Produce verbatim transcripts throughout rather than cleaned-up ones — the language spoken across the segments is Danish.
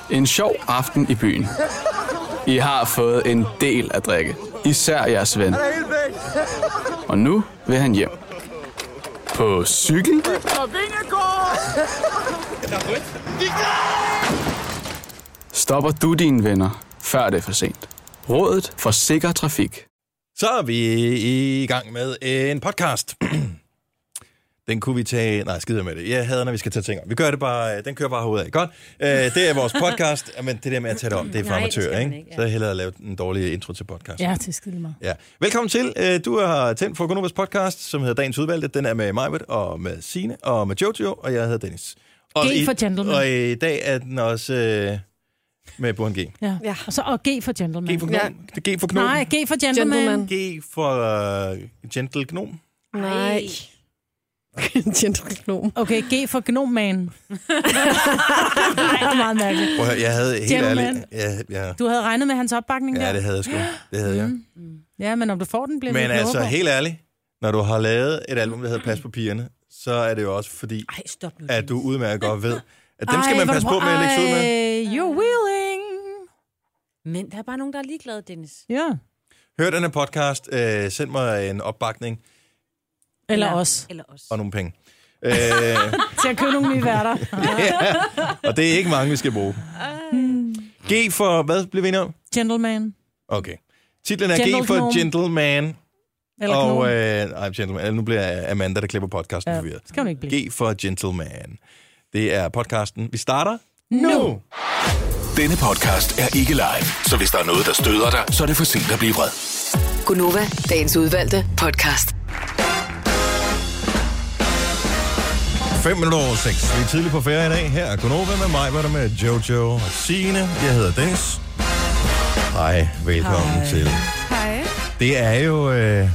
En sjov aften i byen. I har fået en del at drikke. Især jeres ven. Og nu vil han hjem. På cykel? Stopper du dine venner, før det er for sent. Rådet for sikker trafik. Så er vi i gang med en podcast. Den kunne vi tage... Nej, skider med det. Jeg hader, når vi skal tage ting om. Vi gør det bare... Den kører bare hovedet af. Godt. Det er vores podcast. Men det der med at tage det om, det er for amatører, ikke? ikke ja. Så er jeg hellere lavet en dårlig intro til podcast. Ja, det er skide mig. Ja. Velkommen til. Du har tændt for Gonovas podcast, som hedder Dagens Udvalgte. Den er med Majbert og med Signe og med Jojo, og jeg hedder Dennis. Og G for gentleman. Og i dag er den også... Øh, med Burhan G. Ja. ja. Og så og G for gentleman. G for gnom. Ja. Det er G for gnom. Nej, G for gentleman. G for uh, gentle gnom. Nej. Gentle gnom. Okay, G for gnomman. Nej, det er meget mærkeligt. Prøv at høre, jeg havde helt ærligt... Ja, ja. Du havde regnet med hans opbakning der? Ja, det havde jeg sgu. Det havde jeg. Mm. Ja, men om du får den, bliver men det altså, på. helt ærligt, når du har lavet et album, der hedder Pas på pigerne, så er det jo også fordi, Ej, stop nu, at du udmærket godt ved, at dem Ej, skal man passe på med at lægge sig ud med. You're willing. Men der er bare nogen, der er ligeglade, Dennis. Ja. Hør den her podcast. Øh, send mig en opbakning. Eller, eller os. Eller os. Og nogle penge. øh, til at købe nogle nye værter. Ja, og det er ikke mange, vi skal bruge. G for, hvad blev vi enige om? Gentleman. Okay. Titlen er Gentle G for Gnome. Gentleman. Eller og øh, nej, gentleman. Nu bliver Amanda, der klipper podcasten ja, forvirret. skal hun ikke blive. G for Gentleman. Det er podcasten. Vi starter nu. nu. Denne podcast er ikke live, så hvis der er noget, der støder dig, så er det for sent at blive vred. Gonova, dagens udvalgte podcast. fem minutter over seks. Vi er tidligt på ferie i dag. Her er Gonova med mig, hvor der med Jojo og Signe. Jeg hedder Dennis. Hej, velkommen Hej. til. Hej. Det er jo øh,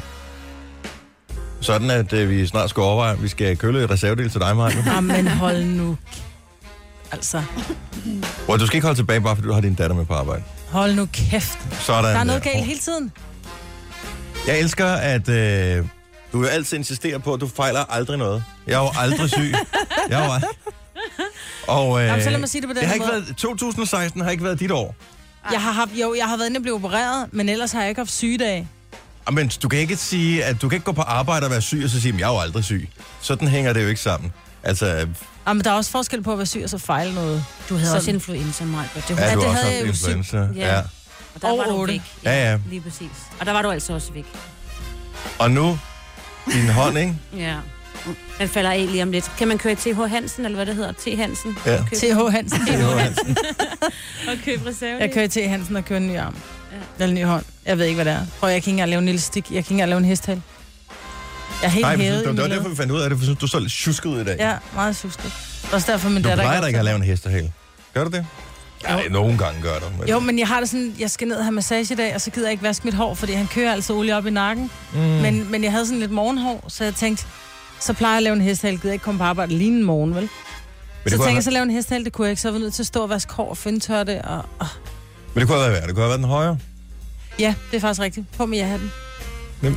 sådan, at øh, vi snart skal overveje, at vi skal køle et reservedel til dig, Maja. Jamen hold nu. Altså. Well, du skal ikke holde tilbage, bare fordi du har din datter med på arbejde. Hold nu kæft. Sådan. Der er noget der. galt hele tiden. Jeg elsker, at øh, du jo altid insisterer på, at du fejler aldrig noget. Jeg er jo aldrig syg. Jeg er jo aldrig... Og øh, Jamen, så lad mig sige det på den det har ikke måde. været, to tusind og seksten har ikke været dit år. Jeg har haft, jo, jeg har været inde og blive opereret, men ellers har jeg ikke haft sygedage. Men du kan ikke sige, at du kan ikke gå på arbejde og være syg, og så sige, at jeg er jo aldrig syg. Sådan hænger det jo ikke sammen. Altså... Jamen, der er også forskel på at være syg og så fejle noget. Du havde så... også influenza, Maja. Det ja, du har det også havde haft jeg jo influenza. Ja. Ja. Og der Og var du otte. væk. Ja, ja. Lige præcis. Og der var du altså også væk. Og nu, din hånd, ikke? Ja. Den falder af lige om lidt. Kan man køre T H Hansen, eller hvad det hedder? T. Hansen? Ja. Køb... T H Hansen. T H Hansen. Og købe reserve. Jeg kører til Hansen og kører en ny arm. Ja. Eller en ny hånd. Jeg ved ikke, hvad det er. Prøv, jeg kan ikke engang lave en lille stik. Jeg kan ikke engang lave en hesthal. Jeg er helt Nej, men hævet det i var mit derfor, vi fandt ud af det, for du så lidt tjusket ud i dag. Ja, meget susket. Også derfor min Du datter plejer da ikke at lave en hestehale. Gør du det? Nej, nogle gange gør du. Men... Jo, men jeg har det sådan, jeg skal ned og have massage i dag, og så gider jeg ikke vaske mit hår, fordi han kører altså olie op i nakken. Mm. Men, men jeg havde sådan lidt morgenhår, så jeg tænkte, så plejer jeg at lave en hestehale, gider jeg ikke komme på arbejde lige en morgen, vel? Så tænkte jeg, så lave en hestehale, det kunne jeg ikke, så jeg var nødt til at stå og vaske hår og findtørre det, og... og... Men det kunne have været værd. Det kunne have været den højere. Ja, det er faktisk rigtigt. På med jeg den. Men,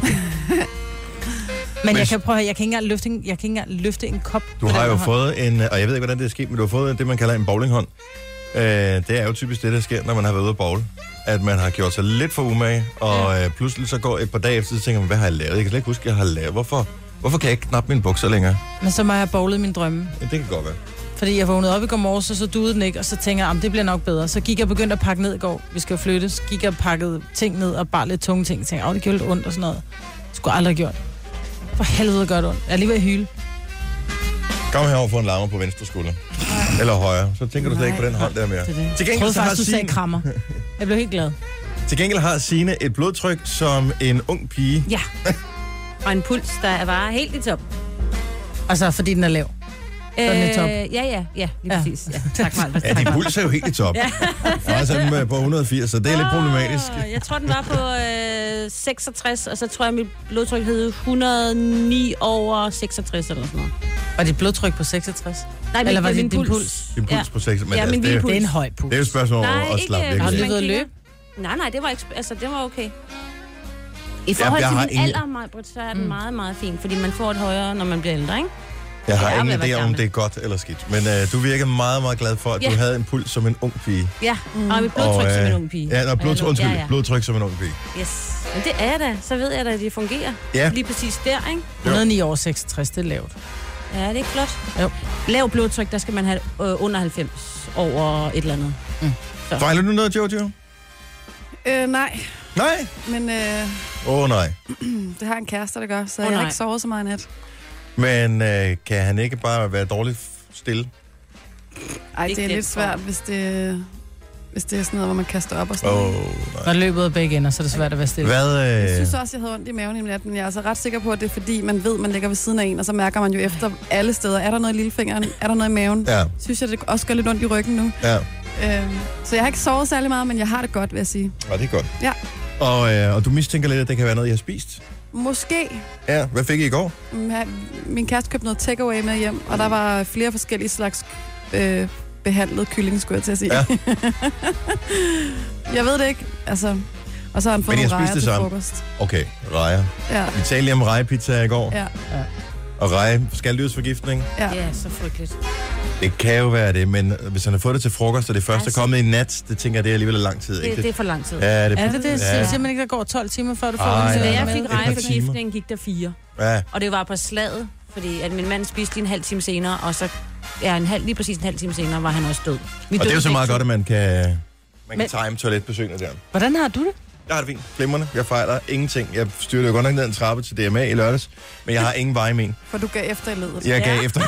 men jeg kan prøve at jeg kan ikke engang løfte en, jeg kan ikke engang løfte en kop. Du har jo fået en, og jeg ved ikke, hvordan det er sket, men du har fået det, man kalder en bowlinghånd. Øh, det er jo typisk det, der sker, når man har været ude at bowle. At man har gjort sig lidt for umage, og ja. øh, pludselig så går et par dage efter, så tænker man, hvad har jeg lavet? Jeg kan slet ikke huske, jeg har lavet. Hvorfor, hvorfor kan jeg ikke knappe mine bukser længere? Men så må jeg have bowlet min drømme. Ja, det kan godt være. Fordi jeg vågnede op i går morges, og så duede den ikke, og så tænker jeg, det bliver nok bedre. Så gik jeg begyndt at pakke ned i går. Vi skal jo flytte. Så gik jeg og pakkede ting ned, og bare lidt tunge ting. Så tænkte jeg, det gjorde lidt ondt og sådan noget. Det skulle jeg aldrig have gjort. For helvede gør det ondt. Jeg er lige ved at hyle. Kom herover for en lammer på venstre skulder. Eller højre. Så tænker du slet ikke på den hånd der mere. Det det. Til Jeg gengæld, troede så har faktisk, du sagde Signe... krammer. Jeg blev helt glad. Til gengæld har Signe et blodtryk som en ung pige. Ja. Og en puls, der var helt i top. Altså, fordi den er lav. Øh, den er top. Ja, ja, ja, lige Ja. præcis. Ja, tak, Maja. Ja, din puls er jo helt i top. Ja. Faktisk er den på et hundrede og firs, så det er lidt problematisk. Ah, jeg tror, den var på øh, seksogtres, og så tror jeg, mit blodtryk hed et hundrede og ni over seksogtres eller sådan noget. Var dit blodtryk på seksogtres? Nej, Eller var det det min din puls? puls? Din puls på seks, men Ja, altså, min det, er, puls. Det er en høj puls. det er jo et spørgsmål Nej, over at ikke, slappe øh, virkelig Har du af. lige været kigger- løb? Nej, nej, det var, ikke, altså, det var okay. I forhold jeg til har min ingen- alder, Majbrit, så er den mm. meget, meget fin, fordi man får et højere, når man bliver ældre, ikke? Jeg har Ja, ingen men jeg idé var om, gammel. det er godt eller skidt. Men øh, du virker meget, meget glad for, at Ja. du havde en puls som en ung pige. Ja, mm. og mit blodtryk og, som en øh, ung pige. Ja, nå, blodtryk, Ja, undskyld, ja, ja. blodtryk som en ung pige. Yes. Men det er jeg da. Så ved jeg da, at det fungerer. Ja. Lige præcis der, ikke? et hundrede og ni over seksogtres, det er lavt. Ja, det er ikke flot. Jo. Lav blodtryk, der skal man have øh, under halvfems over et eller andet. Mm. Fejler du noget, Jojo? Øh, nej, Nej. men øh, Åh, oh, nej. det har en kæreste, der gør, så Åh, oh, jeg har nej. ikke sovet så meget i nat. Men øh, kan han ikke bare være dårligt stille? Ej, Det det er kan lidt jeg svært, hvis det, hvis det er sådan noget, hvor man kaster op og sådan Åh, noget. oh, nej. Når løbet af begge ender, så er det svært at være stille. Hvad? Jeg Øh... synes også, jeg havde ondt i maven i nat, men jeg er altså ret sikker på, at det er fordi, man ved, man ligger ved siden af en, og så mærker man jo efter alle steder, er der noget i lillefingeren, er der noget i maven? Ja, Synes jeg, det også gør lidt ondt i ryggen nu. ja. Øhm, så jeg har ikke sovet særlig meget, men jeg har det godt, vil jeg sige. Ja, det er godt. Ja. Og, øh, og du mistænker lidt, at det kan være noget, I har spist? Måske. Ja, hvad fik I i går? Mm, ja, Min kæreste købte noget takeaway med hjem, og der var flere forskellige slags øh, behandlet kylling, skulle jeg til at sige. Ja. Jeg ved det ikke, altså. Og så har han fået Men I har nogle spist rejer det til sammen? frokost. Okay, rejer. Ja, Vi talte lige om rejepizza i går, ja, og reje skalddyrsforgiftning. ja. Ja, så frygteligt. Det kan jo være det, men hvis han har fået det til frokost, og det første er Altså- kommet i nat, det tænker jeg, det er alligevel lang tid, ikke? Det, det er for lang tid. Ja, det Er det det? Ja. Så siger man ikke, der går tolv timer, før du får Ej, den Da nej, jeg nej. fik Et par rejeforgiftning, gik der fire. Ja, Og det var på slaget, fordi at min mand spiste lige en halv time senere, og så ja, en halv, lige præcis en halv time senere var han også død. Vi og det er jo så begge meget to. godt, at man kan, man kan Men- time toiletbesøgene der. Hvordan har du det? Jeg har det fint. Flimrende. Jeg fejler ingenting. Jeg styrte jo godt nok ned en trappe til D M A i lørdags, men jeg har ingen vej men. For du gav efter i ledet. Jeg gav Ja. efter.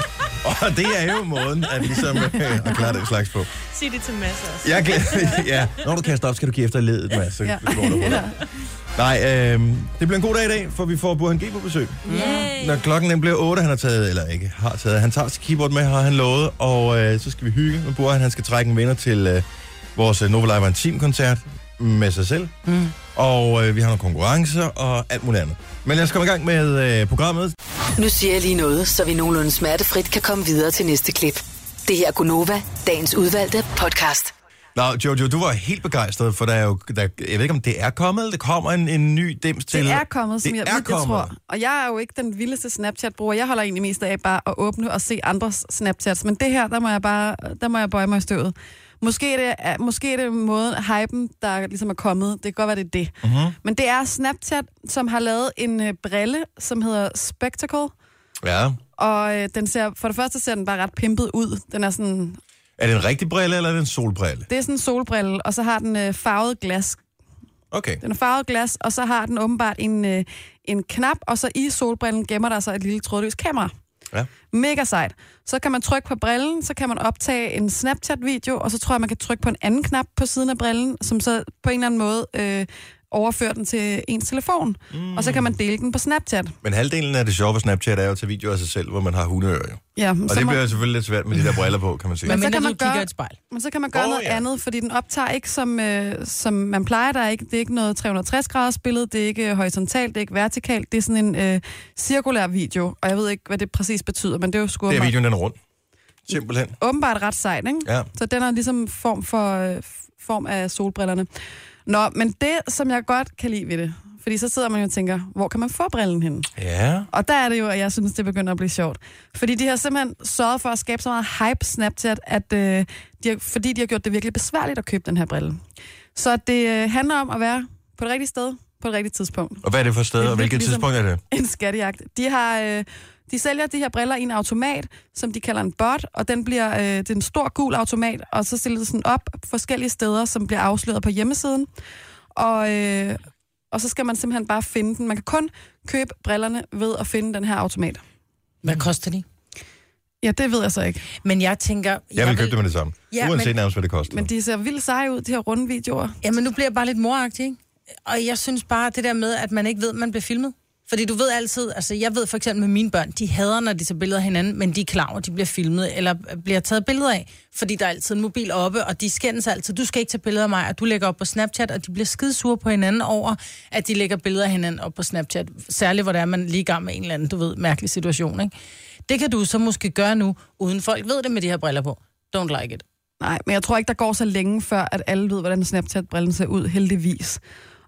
Og det er jo måden, at ligesom øh, at klare den slags på. Sig det til Mads også. Jeg glæder, ja, når du kaster op, skal du give efter i ledet, Mads. Så Ja. går der på Ja. det. Nej, øh, det bliver en god dag i dag, for vi får Burhan G på besøg. Yay. Når klokken den bliver otte, han har taget, eller ikke har taget, han tager sit keyboard med, har han lovet, og øh, så skal vi hygge med Burhan. Han skal trække en vinder til øh, vores øh, Nova Live Intim-koncert med sig selv. Mm. Og øh, vi har nogle konkurrencer og alt muligt andet. Men lad os komme i gang med øh, programmet. Nu siger jeg lige noget, så vi nogenlunde smertefrit kan komme videre til næste klip. Det her er Gunova, dagens udvalgte podcast. Nå, Jojo, du var helt begejstret, for der er jo, der, jeg ved ikke, om det er kommet, eller det kommer en, en ny dims til. Det er kommet, som det jeg, er jeg kommet. tror. Og jeg er jo ikke den vildeste Snapchat-bruger. Jeg holder egentlig mest af bare at åbne og se andres Snapchats. Men det her, der må jeg bare der må jeg bøje mig i støvet. Måske er det, er- måske er det måden, hypen, der ligesom er kommet. Det kan godt være, det er det. Mm-hmm. Men det er Snapchat, som har lavet en øh, brille, som hedder Spectacle. Ja. Og øh, den ser, for det første ser den bare ret pimpet ud. Den er sådan, Er det en rigtig brille, eller er det en solbrille? det er sådan en solbrille, og så har den øh, farvet glas. Okay. Den er farvet glas, og så har den åbenbart en, øh, en knap, og så i solbrillen gemmer der sig et lille trådløst kamera. Ja. Mega sejt. Så kan man trykke på brillen, så kan man optage en Snapchat-video, og så tror jeg, man kan trykke på en anden knap på siden af brillen, som så på en eller anden måde øh, overfører den til ens telefon. Mm. Og så kan man dele den på Snapchat. Men halvdelen af det sjove på Snapchat er jo til videoer af sig selv, hvor man har hundeører jo. Ja, Og så det må, bliver jo selvfølgelig lidt svært med de der briller på, kan man sige. Men så mindre kan man du kigger gøre- i et spejl. men så kan man gøre Åh, oh, noget ja. andet, fordi den optager ikke som, øh, som man plejer. Der er ikke, det er ikke noget tre hundrede og tres graders billede, det er ikke horisontalt, det er ikke vertikalt, det er sådan en øh, cirkulær video, og jeg ved ikke, hvad det præcis betyder, men det er jo sgu Det er åbenbart- videoen, den er rund. Simpelthen. åbenbart ret sejt, ikke? Ja. Så den er ligesom form, for, øh, form af solbrillerne. Nå, men det, som jeg godt kan lide ved det, fordi så sidder man jo og tænker, hvor kan man få brillen henne? Ja. Og der er det jo, at jeg synes, det begynder at blive sjovt. Fordi de har simpelthen sørget for at skabe så meget hype Snapchat, at, øh, de har, fordi de har gjort det virkelig besværligt at købe den her brille. Så det øh, handler om at være på det rigtige sted, på det rigtige tidspunkt. Og hvad er det for sted, Det er og hvilket ligesom- tidspunkt er det? En skattejagt. De har... Øh, de sælger de her briller i en automat, som de kalder en bot, og den bliver, øh, det er en stor gul automat, og så stiller det sådan op forskellige steder, som bliver afsløret på hjemmesiden. Og, øh, og så skal man simpelthen bare finde den. Man kan kun købe brillerne ved at finde den her automat. Hvad koster de? Ja, det ved jeg så ikke. Men jeg tænker... Jeg vil købe det med det samme. Ja, Uanset men- nærmest, hvad det koster. Men de ser vildt seje ud, de her runde videoer. Jamen, nu bliver jeg bare lidt moragtig, ikke? Og jeg synes bare, det der med, at man ikke ved, at man bliver filmet. Fordi du ved altid, altså jeg ved for eksempel med mine børn, de hader, når de tager billeder af hinanden, men de er klar over, at de bliver filmet, eller bliver taget billeder af, fordi der er altid en mobil oppe, og de skændes altid, du skal ikke tage billeder af mig, og du lægger op på Snapchat, og de bliver skidesure på hinanden over, at de lægger billeder af hinanden op på Snapchat, særligt hvor der er man lige i gang med en eller anden, du ved, mærkelig situation, ikke? Det kan du så måske gøre nu, uden folk ved det med de her briller på. Don't like it. Nej, men jeg tror ikke, der går så længe, før at alle ved, hvordan Snapchat-brillen ser ud, heldigvis.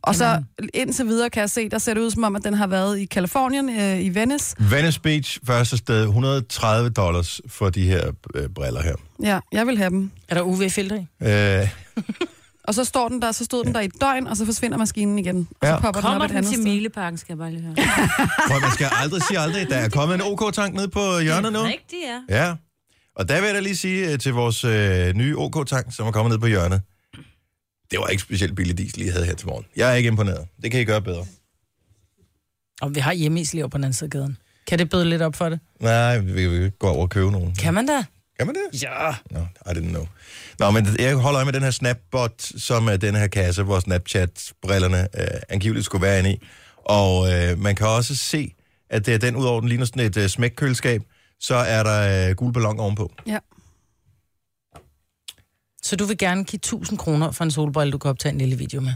Og så indtil videre kan jeg se, der ser det ud som om, at den har været i Kalifornien, øh, i Venice. Venice Beach, første sted, et hundrede og tredive dollars for de her øh, briller her. Ja, jeg vil have dem. Er der U V-filter i? Øh, Og så står den der, så stod den der i et døgn, og så forsvinder maskinen igen. Og så Ja. popper den op Kommer et den andet til sted. Mileparken, skal jeg bare lige høre. for man skal aldrig sige aldrig, der er kommet en OK-tank ned på hjørnet nu. Rigtigt, ja. Ja, og der vil jeg da lige sige øh, til vores øh, nye OK-tank, som er kommet ned på hjørnet. Det var ikke specielt billig diesel, I havde her til morgen. Jeg er ikke imponeret. Det kan I gøre bedre. Og vi har hjemmeislever på den anden side af gaden. Kan det bøde lidt op for det? Nej, vi kan ikke gå over og købe nogen. Kan man da? Kan man det? Ja. No, I didn't know. Nå, men jeg holder øje med den her Snapbot, som er den her kasse, hvor Snapchat-brillerne øh, angiveligt skulle være inde i. Og øh, man kan også se, at det er den, udover den ligner sådan et øh, smækkøleskab, så er der øh, gul ballon ovenpå. Ja. Så du vil gerne give tusind kroner for en solbrille, du kan optage en lille video med?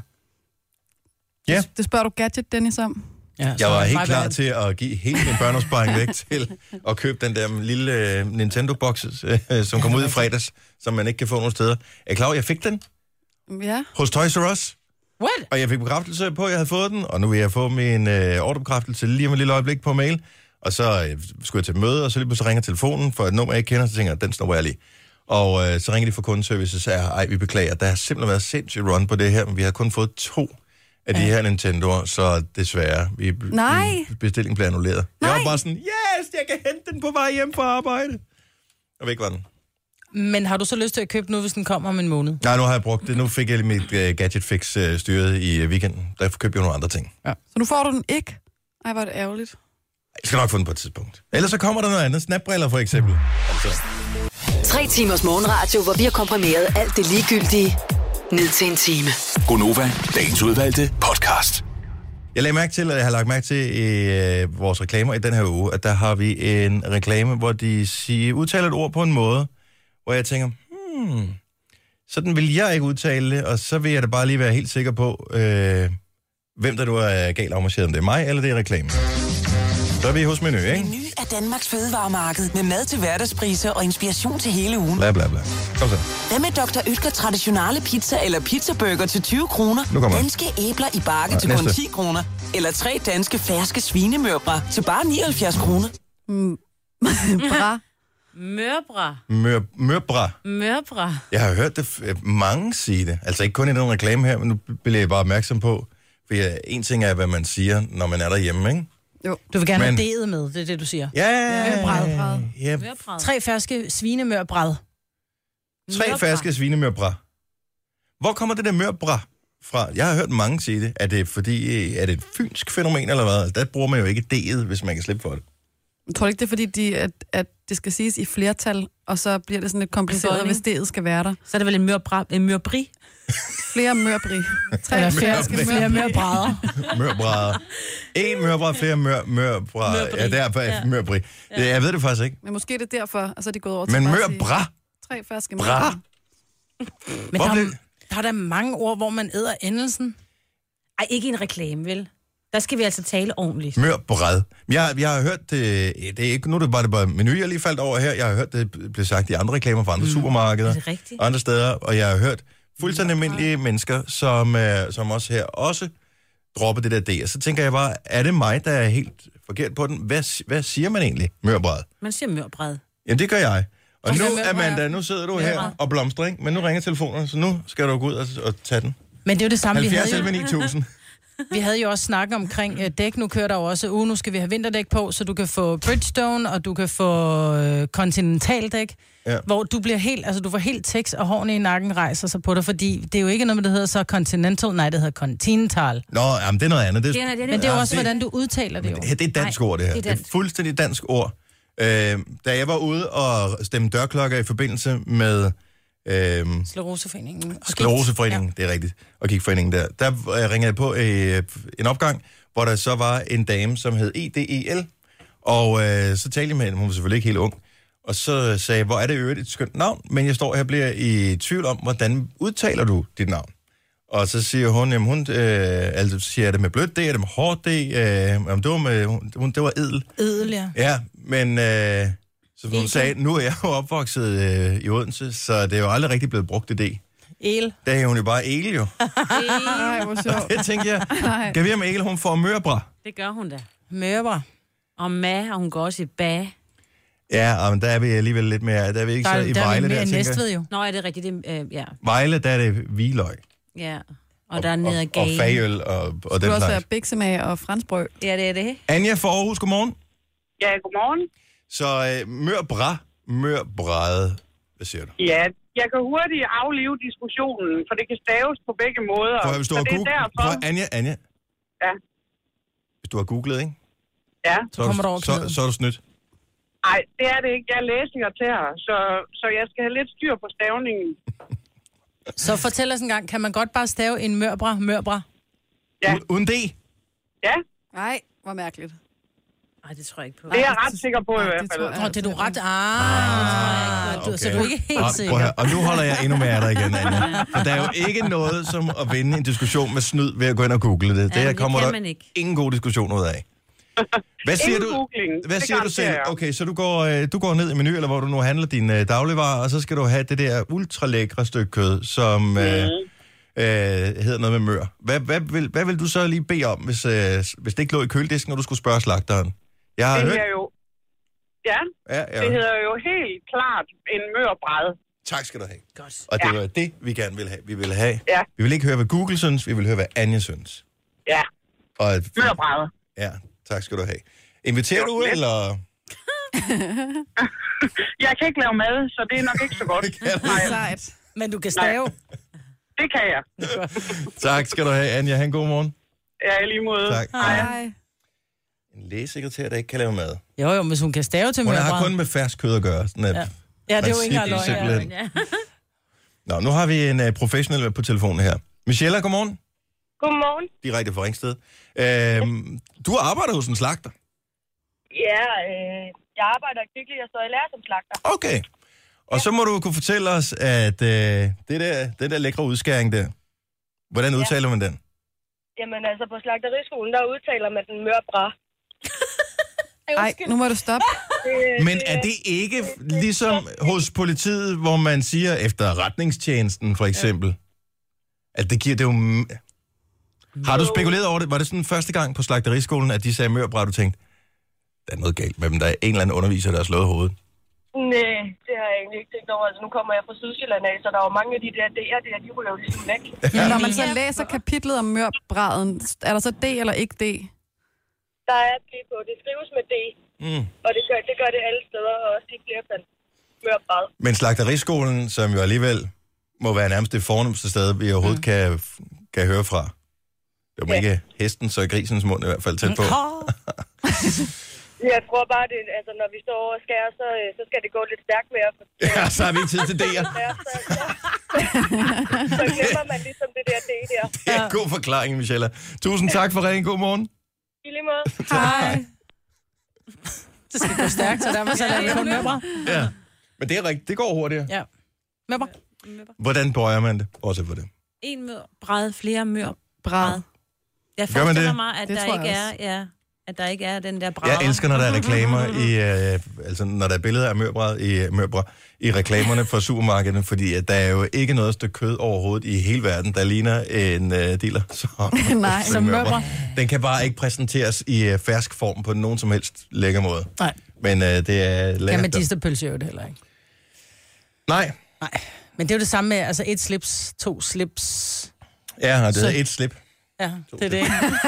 Ja. Det spørger du Gadget, Dennis, om. Ja, Jeg var helt meget klar godt. til at give hele min børneopsparing væk til at købe den der lille øh, Nintendo-box, øh, som kom ud i fredags, som man ikke kan få nogen steder. Er I klar over, jeg fik den Ja. hos Toys R Us? What? Og jeg fik bekræftelse på, at jeg havde fået den, og nu vil jeg få min øh, ordrebekræftelse lige om et lille øjeblik på mail. Og så øh, skulle jeg til møde, og så lige pludselig ringer telefonen for et nummer, jeg ikke kender, så tænker jeg, den snupper jeg lige. Og øh, så ringer de fra kundeservice og siger, ej, vi beklager, der har simpelthen været sindssygt run på det her, men vi har kun fået to af de her Nintendo'er, så desværre, vi, Nej. vi, bestillingen blev annulleret. Nej. Jeg var bare sådan, yes, jeg kan hente den på vej hjem fra arbejde. Og væk var den. Men har du så lyst til at købe den nu, hvis den kommer om en måned? Nej, nu har jeg brugt det. Nu fik jeg mit uh, gadget fix uh, styret i uh, weekenden. Der købte jeg nogle andre ting. Så nu får du den ikke? Ej, hvor er det ærgerligt. Jeg skal nok få den på et tidspunkt. Ellers så kommer der noget andet. Snapbriller for eksempel. Altså. Tre timers morgenradio, hvor vi har komprimeret alt det ligegyldige ned til en time. Gonova, dagens udvalgte podcast. Jeg lagde mærke til, eller jeg har lagt mærke til i øh, vores reklamer i den her uge, at der har vi en reklame, hvor de siger, udtaler et ord på en måde, hvor jeg tænker, hmm, sådan vil jeg ikke udtale det, og så vil jeg da bare lige være helt sikker på, øh, hvem der nu er galt afmarcheret, om det er mig eller det er reklamen. Så er vi hos Menu, ikke? Menu er Danmarks fødevaremarked med mad til hverdagspriser og inspiration til hele ugen. Bla bla bla. Kom så. Hvad med doktor Oetker traditionelle pizza eller pizzaburger til tyve kroner? Nu kommer den. Danske æbler i bakke Ja, til kun næste. ti kroner. Eller tre danske ferske svinemørbrer til bare nioghalvfjerds kroner. Bra. Mørbra. Mør, mørbra. Mørbra. Jeg har hørt det f- mange sige det. Altså ikke kun i den reklame her, men nu bliver jeg bare opmærksom på, for jeg, en ting er, hvad man siger, når man er derhjemme, ikke? Du vil gerne Men- have D'et med, det er det, du siger. Ja, Mørbræd. ja. Mørbra. Tre ferske svinemørbræd. Tre ferske svinemørbra. Hvor kommer det der mørbra fra? Jeg har hørt mange sige det. Er det fordi, er det et fynsk fænomen eller hvad? Der bruger man jo ikke D'et, hvis man kan slippe for det. Jeg tror ikke, det er fordi, de, at, at det skal siges i flertal, og så bliver det sådan lidt kompliceret, Beføjning. hvis det skal være der. Så er det vel en mørbra, en mørbri? Flere mørbri. Tre Eller ferske ferske flere mørbrædder. Mørbrædder. En mørbra, flere mør, mørbra. Mørbri. Ja, derfor er Ja. mørbri. Det, jeg ved det faktisk ikke. Men måske er det derfor, og så er de gået over til Men bare at sige, mørbra? tre ferske Bra? mørbri. Men Hvor der, blev- er- der er der mange ord, hvor man æder endelsen. Ej, ikke en reklame, vel? Der skal vi altså tale ordentligt. Mørbræd. Jeg, jeg har hørt det, det er ikke, nu er det bare, det bare Menu, jeg lige faldt over her. Jeg har hørt det blive sagt i andre reklamer fra andre mm. supermarkeder. Er det rigtigt? Og andre steder, og jeg har hørt fuldstændig almindelige mennesker, som, øh, som også her også dropper det der D. Og så tænker jeg bare, er det mig, der er helt forkert på den? Hvad, hvad siger man egentlig? Mørbræd. Man siger mørbræd. Jamen, det gør jeg. Og Og nu, så mørbræd. Amanda, nu sidder du her og blomstrer, ikke? Men nu ringer telefonen, så nu skal du gå ud og, og tage den. Men det er jo det samme, vi halvfjerds havde jo. elleve ni tusind. Vi havde jo også snakket omkring øh, dæk. Nu kører der jo også, uh, nu skal vi have vinterdæk på, så du kan få Bridgestone, og du kan få øh, Continental-dæk, Ja. hvor du bliver helt, altså du får helt tekst, og hårene i nakken rejser sig på dig, fordi det er jo ikke noget, der hedder så Continental, nej, det hedder Continental. Nå, jamen, det er noget andet. Det, Det er, det er, Men det er jo Ja, også, det- hvordan du udtaler det jo. det, det er dansk Nej, ord, det her. det er Det er, dansk. fuldstændig dansk ord. Øh, da jeg var ude og stemme dørklokker i forbindelse med øh, Skleroseforeningen. Og Skleroseforeningen, ja. Det er rigtigt, og gigtforeningen der, der øh, ringede jeg på øh, en opgang, hvor der så var en dame, som hed E D E L, og øh, så talte jeg med hende, hun var selvfølgelig ikke helt ung, og så sagde jeg, hvor er det i øvrigt et skønt navn, men jeg står her og bliver i tvivl om, hvordan udtaler du dit navn? Og så siger hun, jamen hun, øh, altså siger jeg det med blødt D, er det med hårdt D, øh, jamen, det var med, hun, det var edel. Edel, ja. Ja, men øh, så hun sagde, nu er jeg jo opvokset øh, i Odense, så det er jo aldrig rigtig blevet brugt i D. El. Der er hun jo bare el, jo. Nej, hvor sjovt. Det tænker jeg. Nej. Kan vi om el, hun får mørbra? Det gør hun da. Mørbra. Og ma, og hun går også i bag. Ja, men der er vi alligevel lidt mere... Der er vi ikke Der, så i der er Vejle, mere der, tænker jeg. Næstved jo. Nå, er det rigtigt? Det, øh, ja. Vejle, der er det hviløg. Ja. Og der er nede af og, og gagen. fagøl og, og Det den skulle også være slags. biksemag og franskbrød. Ja, det er det. Anja fra Aarhus, godmorgen. Ja, godmorgen. Så øh, mørbra, mørbræde. Hvad siger du? Ja, jeg kan hurtigt aflive diskussionen, for det kan staves på begge måder. For, hvis du så har det er googlet... derfor. For, Anja, Anja. Ja. Hvis du har googlet, ikke? Ja. Så, så, kommer du du, over så, knæet. så er du snydt. Nej, det er det ikke. Jeg er læsinger til her, så, så jeg skal have lidt styr på stavningen. Så fortæl os en gang, kan man godt bare stave en mørbra, mørbra? Ja. U- uden D? Ja, Nej, hvor mærkeligt. Nej, det tror jeg ikke på. det er jeg ret sikker på i Nej, hvert det fald. tror jeg. Åh, det er du ret... Ah, okay. du, så du er ikke helt Og, prøv sikker. her, og nu holder jeg endnu mere af dig igen, Anja. For der er jo ikke noget som at vinde en diskussion med snyd ved at gå ind og google det. Det Ja, her det kommer kan der man ikke. ingen god diskussion ud af. Hvad siger Ingen du, googling. hvad Det siger du garanterer selv? jeg. Okay, så du går, øh, du går ned i Meny, eller hvor du nu handler din øh, dagligvarer, og så skal du have det der ultralækre stykke kød, som øh, øh, hedder noget med mør. Hvad, hvad, vil, hvad vil du så lige bede om, hvis, øh, hvis det ikke lå i køledisken, når du skulle spørge slagteren? Jeg har Det hørt... her jo... Ja, Ja, ja. det hedder jo helt klart en mørbræd. Tak skal du have. Godt. Og det Ja. var det, vi gerne ville have. Vi ville have. Ja. Vi vil ikke høre, hvad Google synes, vi vil høre, hvad Anja synes. Ja, Og, mørbræd. ja, tak skal du have. Inviterer du, lidt. eller? Jeg kan ikke lave mad, så det er nok ikke så godt. Nej, Sejt. Men du kan stave. det kan jeg. Tak skal du have, Anja. Ha' en god morgen. Ja, i lige måde. Tak. Hej. En lægesekretær, der ikke kan lave mad. Jo, jo, hvis hun kan stave til Hun mørbra. har kun med fersk kød at gøre. Sådan at Ja. Ja, det er jo ikke engang løgn. princippet Ja. simpelthen. Ja. Nå, nu har vi en uh, professionel med på telefonen her. Michelle, godmorgen. Godmorgen. Direkte fra Ringsted. Øhm, du arbejder hos en slagter. Ja, øh, jeg arbejder i Kvickly, jeg står i lærer som slagter. Okay. Og så må du kunne fortælle os, at øh, det der, den der lækre udskæring der, hvordan udtaler man den? Jamen altså, på slagteriskolen, der udtaler man den mørbra. Ej, nu må du stoppe. Men er det ikke ligesom hos politiet, hvor man siger efterretningstjenesten for eksempel, at det giver det jo... Har du spekuleret over det? Var det sådan første gang på slagteriskolen, at de sagde mørbra, du tænkte, der er noget galt med dem, der er en eller anden underviser, der har slået hovedet? Nej, det har jeg egentlig ikke tænkt over. Altså, nu kommer jeg fra Sydsjælland af, så der er jo mange af de der D'er der, de ryger jo ligesom væk. Men når man så læser kapitlet om mørbræden, er der så D eller ikke D? Der er et på, det skrives med D, Mm. og det gør, det gør det alle steder, og også i flertal. Mørbræd. Men slagteriskolen, som jo alligevel må være nærmest det fornemmeste sted, vi overhovedet mm. kan, kan høre fra. Det må ja. ikke hestens og grisens mund i hvert fald tæt på. Jeg tror bare, det, altså, når vi står og skærer, så, så skal det gå lidt stærkt med at Ja, så har vi ikke tid til det. Så glemmer man ligesom det der D der. Det er en god forklaring, Michelle. Tusind tak for ringen. God morgen. I lige måde. Hej. Det skal gå stærkt, så derfor så lader vi kun mørbra. Ja. Men det er rigtigt. Det går hurtigere. Ja. Mørbra. Hvordan bøjer man det? Også for det. En mørbræd, flere mørbræd. Bræd. Jeg Gør man forestiller det? mig, at Det der tror jeg ikke er, også. ja, at der ikke er den der bræd. Jeg elsker, når der er reklamer i, øh, altså når der er billeder af mørbræd i, mørbræd, i reklamerne for supermarkederne, fordi at der er jo ikke noget stykke kød overhovedet i hele verden, der ligner en øh, dealer. Så, Nej, som som mørbræd. Den kan bare ikke præsenteres i øh, fersk form på nogen som helst lækker måde. Nej. Men øh, det er lækkert. Ja, men medisterpølse er jo det heller ikke. Nej. Nej. Men det er jo det samme med, altså et slips, to slips. Ja, og det Så- er et slip. Ja, det er det.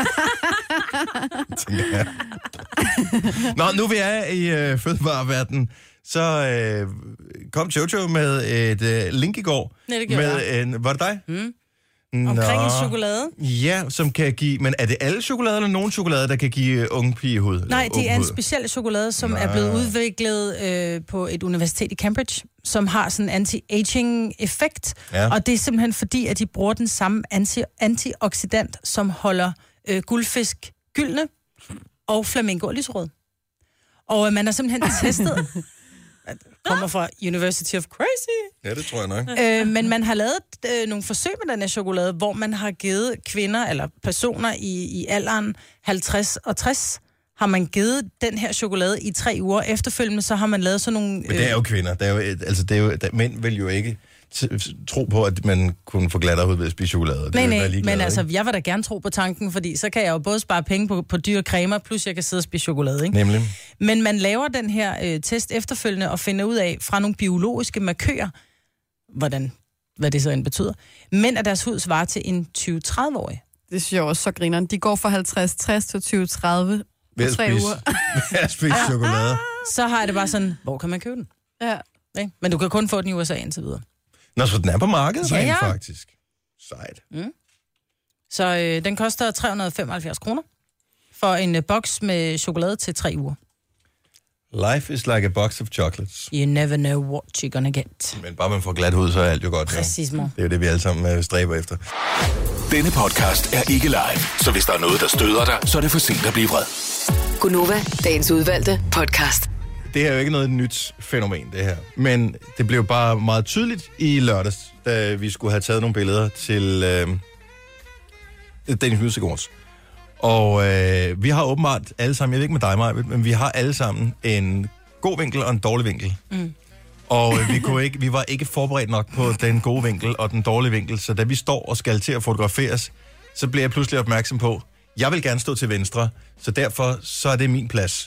tænker jeg. Nå, nu vi er i øh, fødevareverdenen, så øh, kom Jojo med et øh, link i går. Nej, det gjorde med en, var det dig? Mm. Nå. Omkring en chokolade. Ja, som kan give... Men er det alle chokolader, eller nogen chokolader, der kan give øh, unge pigehud? Nej, det er en Ungehud? speciel chokolade, som Nå. er blevet udviklet øh, på et universitet i Cambridge, som har sådan en anti-aging-effekt. Ja. Og det er simpelthen fordi, at de bruger den samme anti- antioxidant, som holder øh, guldfisk gyldne og flamingo og lyserød. Og øh, man har simpelthen testet... kommer fra University of Crazy. Ja, det tror jeg nok. Øh, men man har lavet øh, nogle forsøg med den her chokolade, hvor man har givet kvinder eller personer i, i alderen halvtreds og tres, har man givet den her chokolade i tre uger. Efterfølgende så har man lavet sådan nogle... Men det er jo kvinder. Det er jo, et- altså, det er jo, der, mænd vil jo ikke t- tro på, at man kunne få glattere hud ved at spise chokolade. Nej, nej, men glad, altså, jeg vil da gerne tro på tanken, fordi så kan jeg jo både spare penge på, på dyre cremer, plus jeg kan sidde og spise chokolade, ikke? Nemlig. Men man laver den her øh, test efterfølgende og finder ud af fra nogle biologiske markører, hvordan, hvad det så end betyder, men at deres hud svarer til en tyve til tredive-årig. Det synes jeg også så grineren. De går fra halvtreds tres til tyve til tredive på tre spise, uger. ved at spise chokolade. Så har jeg det bare sådan, hvor kan man købe den? Ja. Ikke? Men du kan kun få den i U S A indtil videre. Nå, så den er på markedet, ja, ja. faktisk. Sejt. Mm. Så øh, den koster tre hundrede og femoghalvfjerds kroner for en øh, boks med chokolade til tre uger. Life is like a box of chocolates. You never know what you're gonna get. Men bare man får glat hud, så er alt jo godt. Præcis, mor. Det er jo det, vi alle sammen uh, stræber efter. Denne podcast er ikke live, så hvis der er noget, der støder dig, så er det for sent at blive vred. Gunova, dagens udvalgte podcast. Det er jo ikke noget nyt fænomen, det her. Men det blev bare meget tydeligt i lørdags, da vi skulle have taget nogle billeder til øh, Danish Music Awards. Og øh, vi har åbenbart alle sammen, jeg ved ikke med dig, Maja, men vi har alle sammen en god vinkel og en dårlig vinkel. Mm. Og øh, vi, kunne ikke, vi var ikke forberedt nok på den gode vinkel og den dårlige vinkel, så da vi står og skal til at fotograferes, så bliver jeg pludselig opmærksom på, jeg vil gerne stå til venstre, så derfor så er det min plads.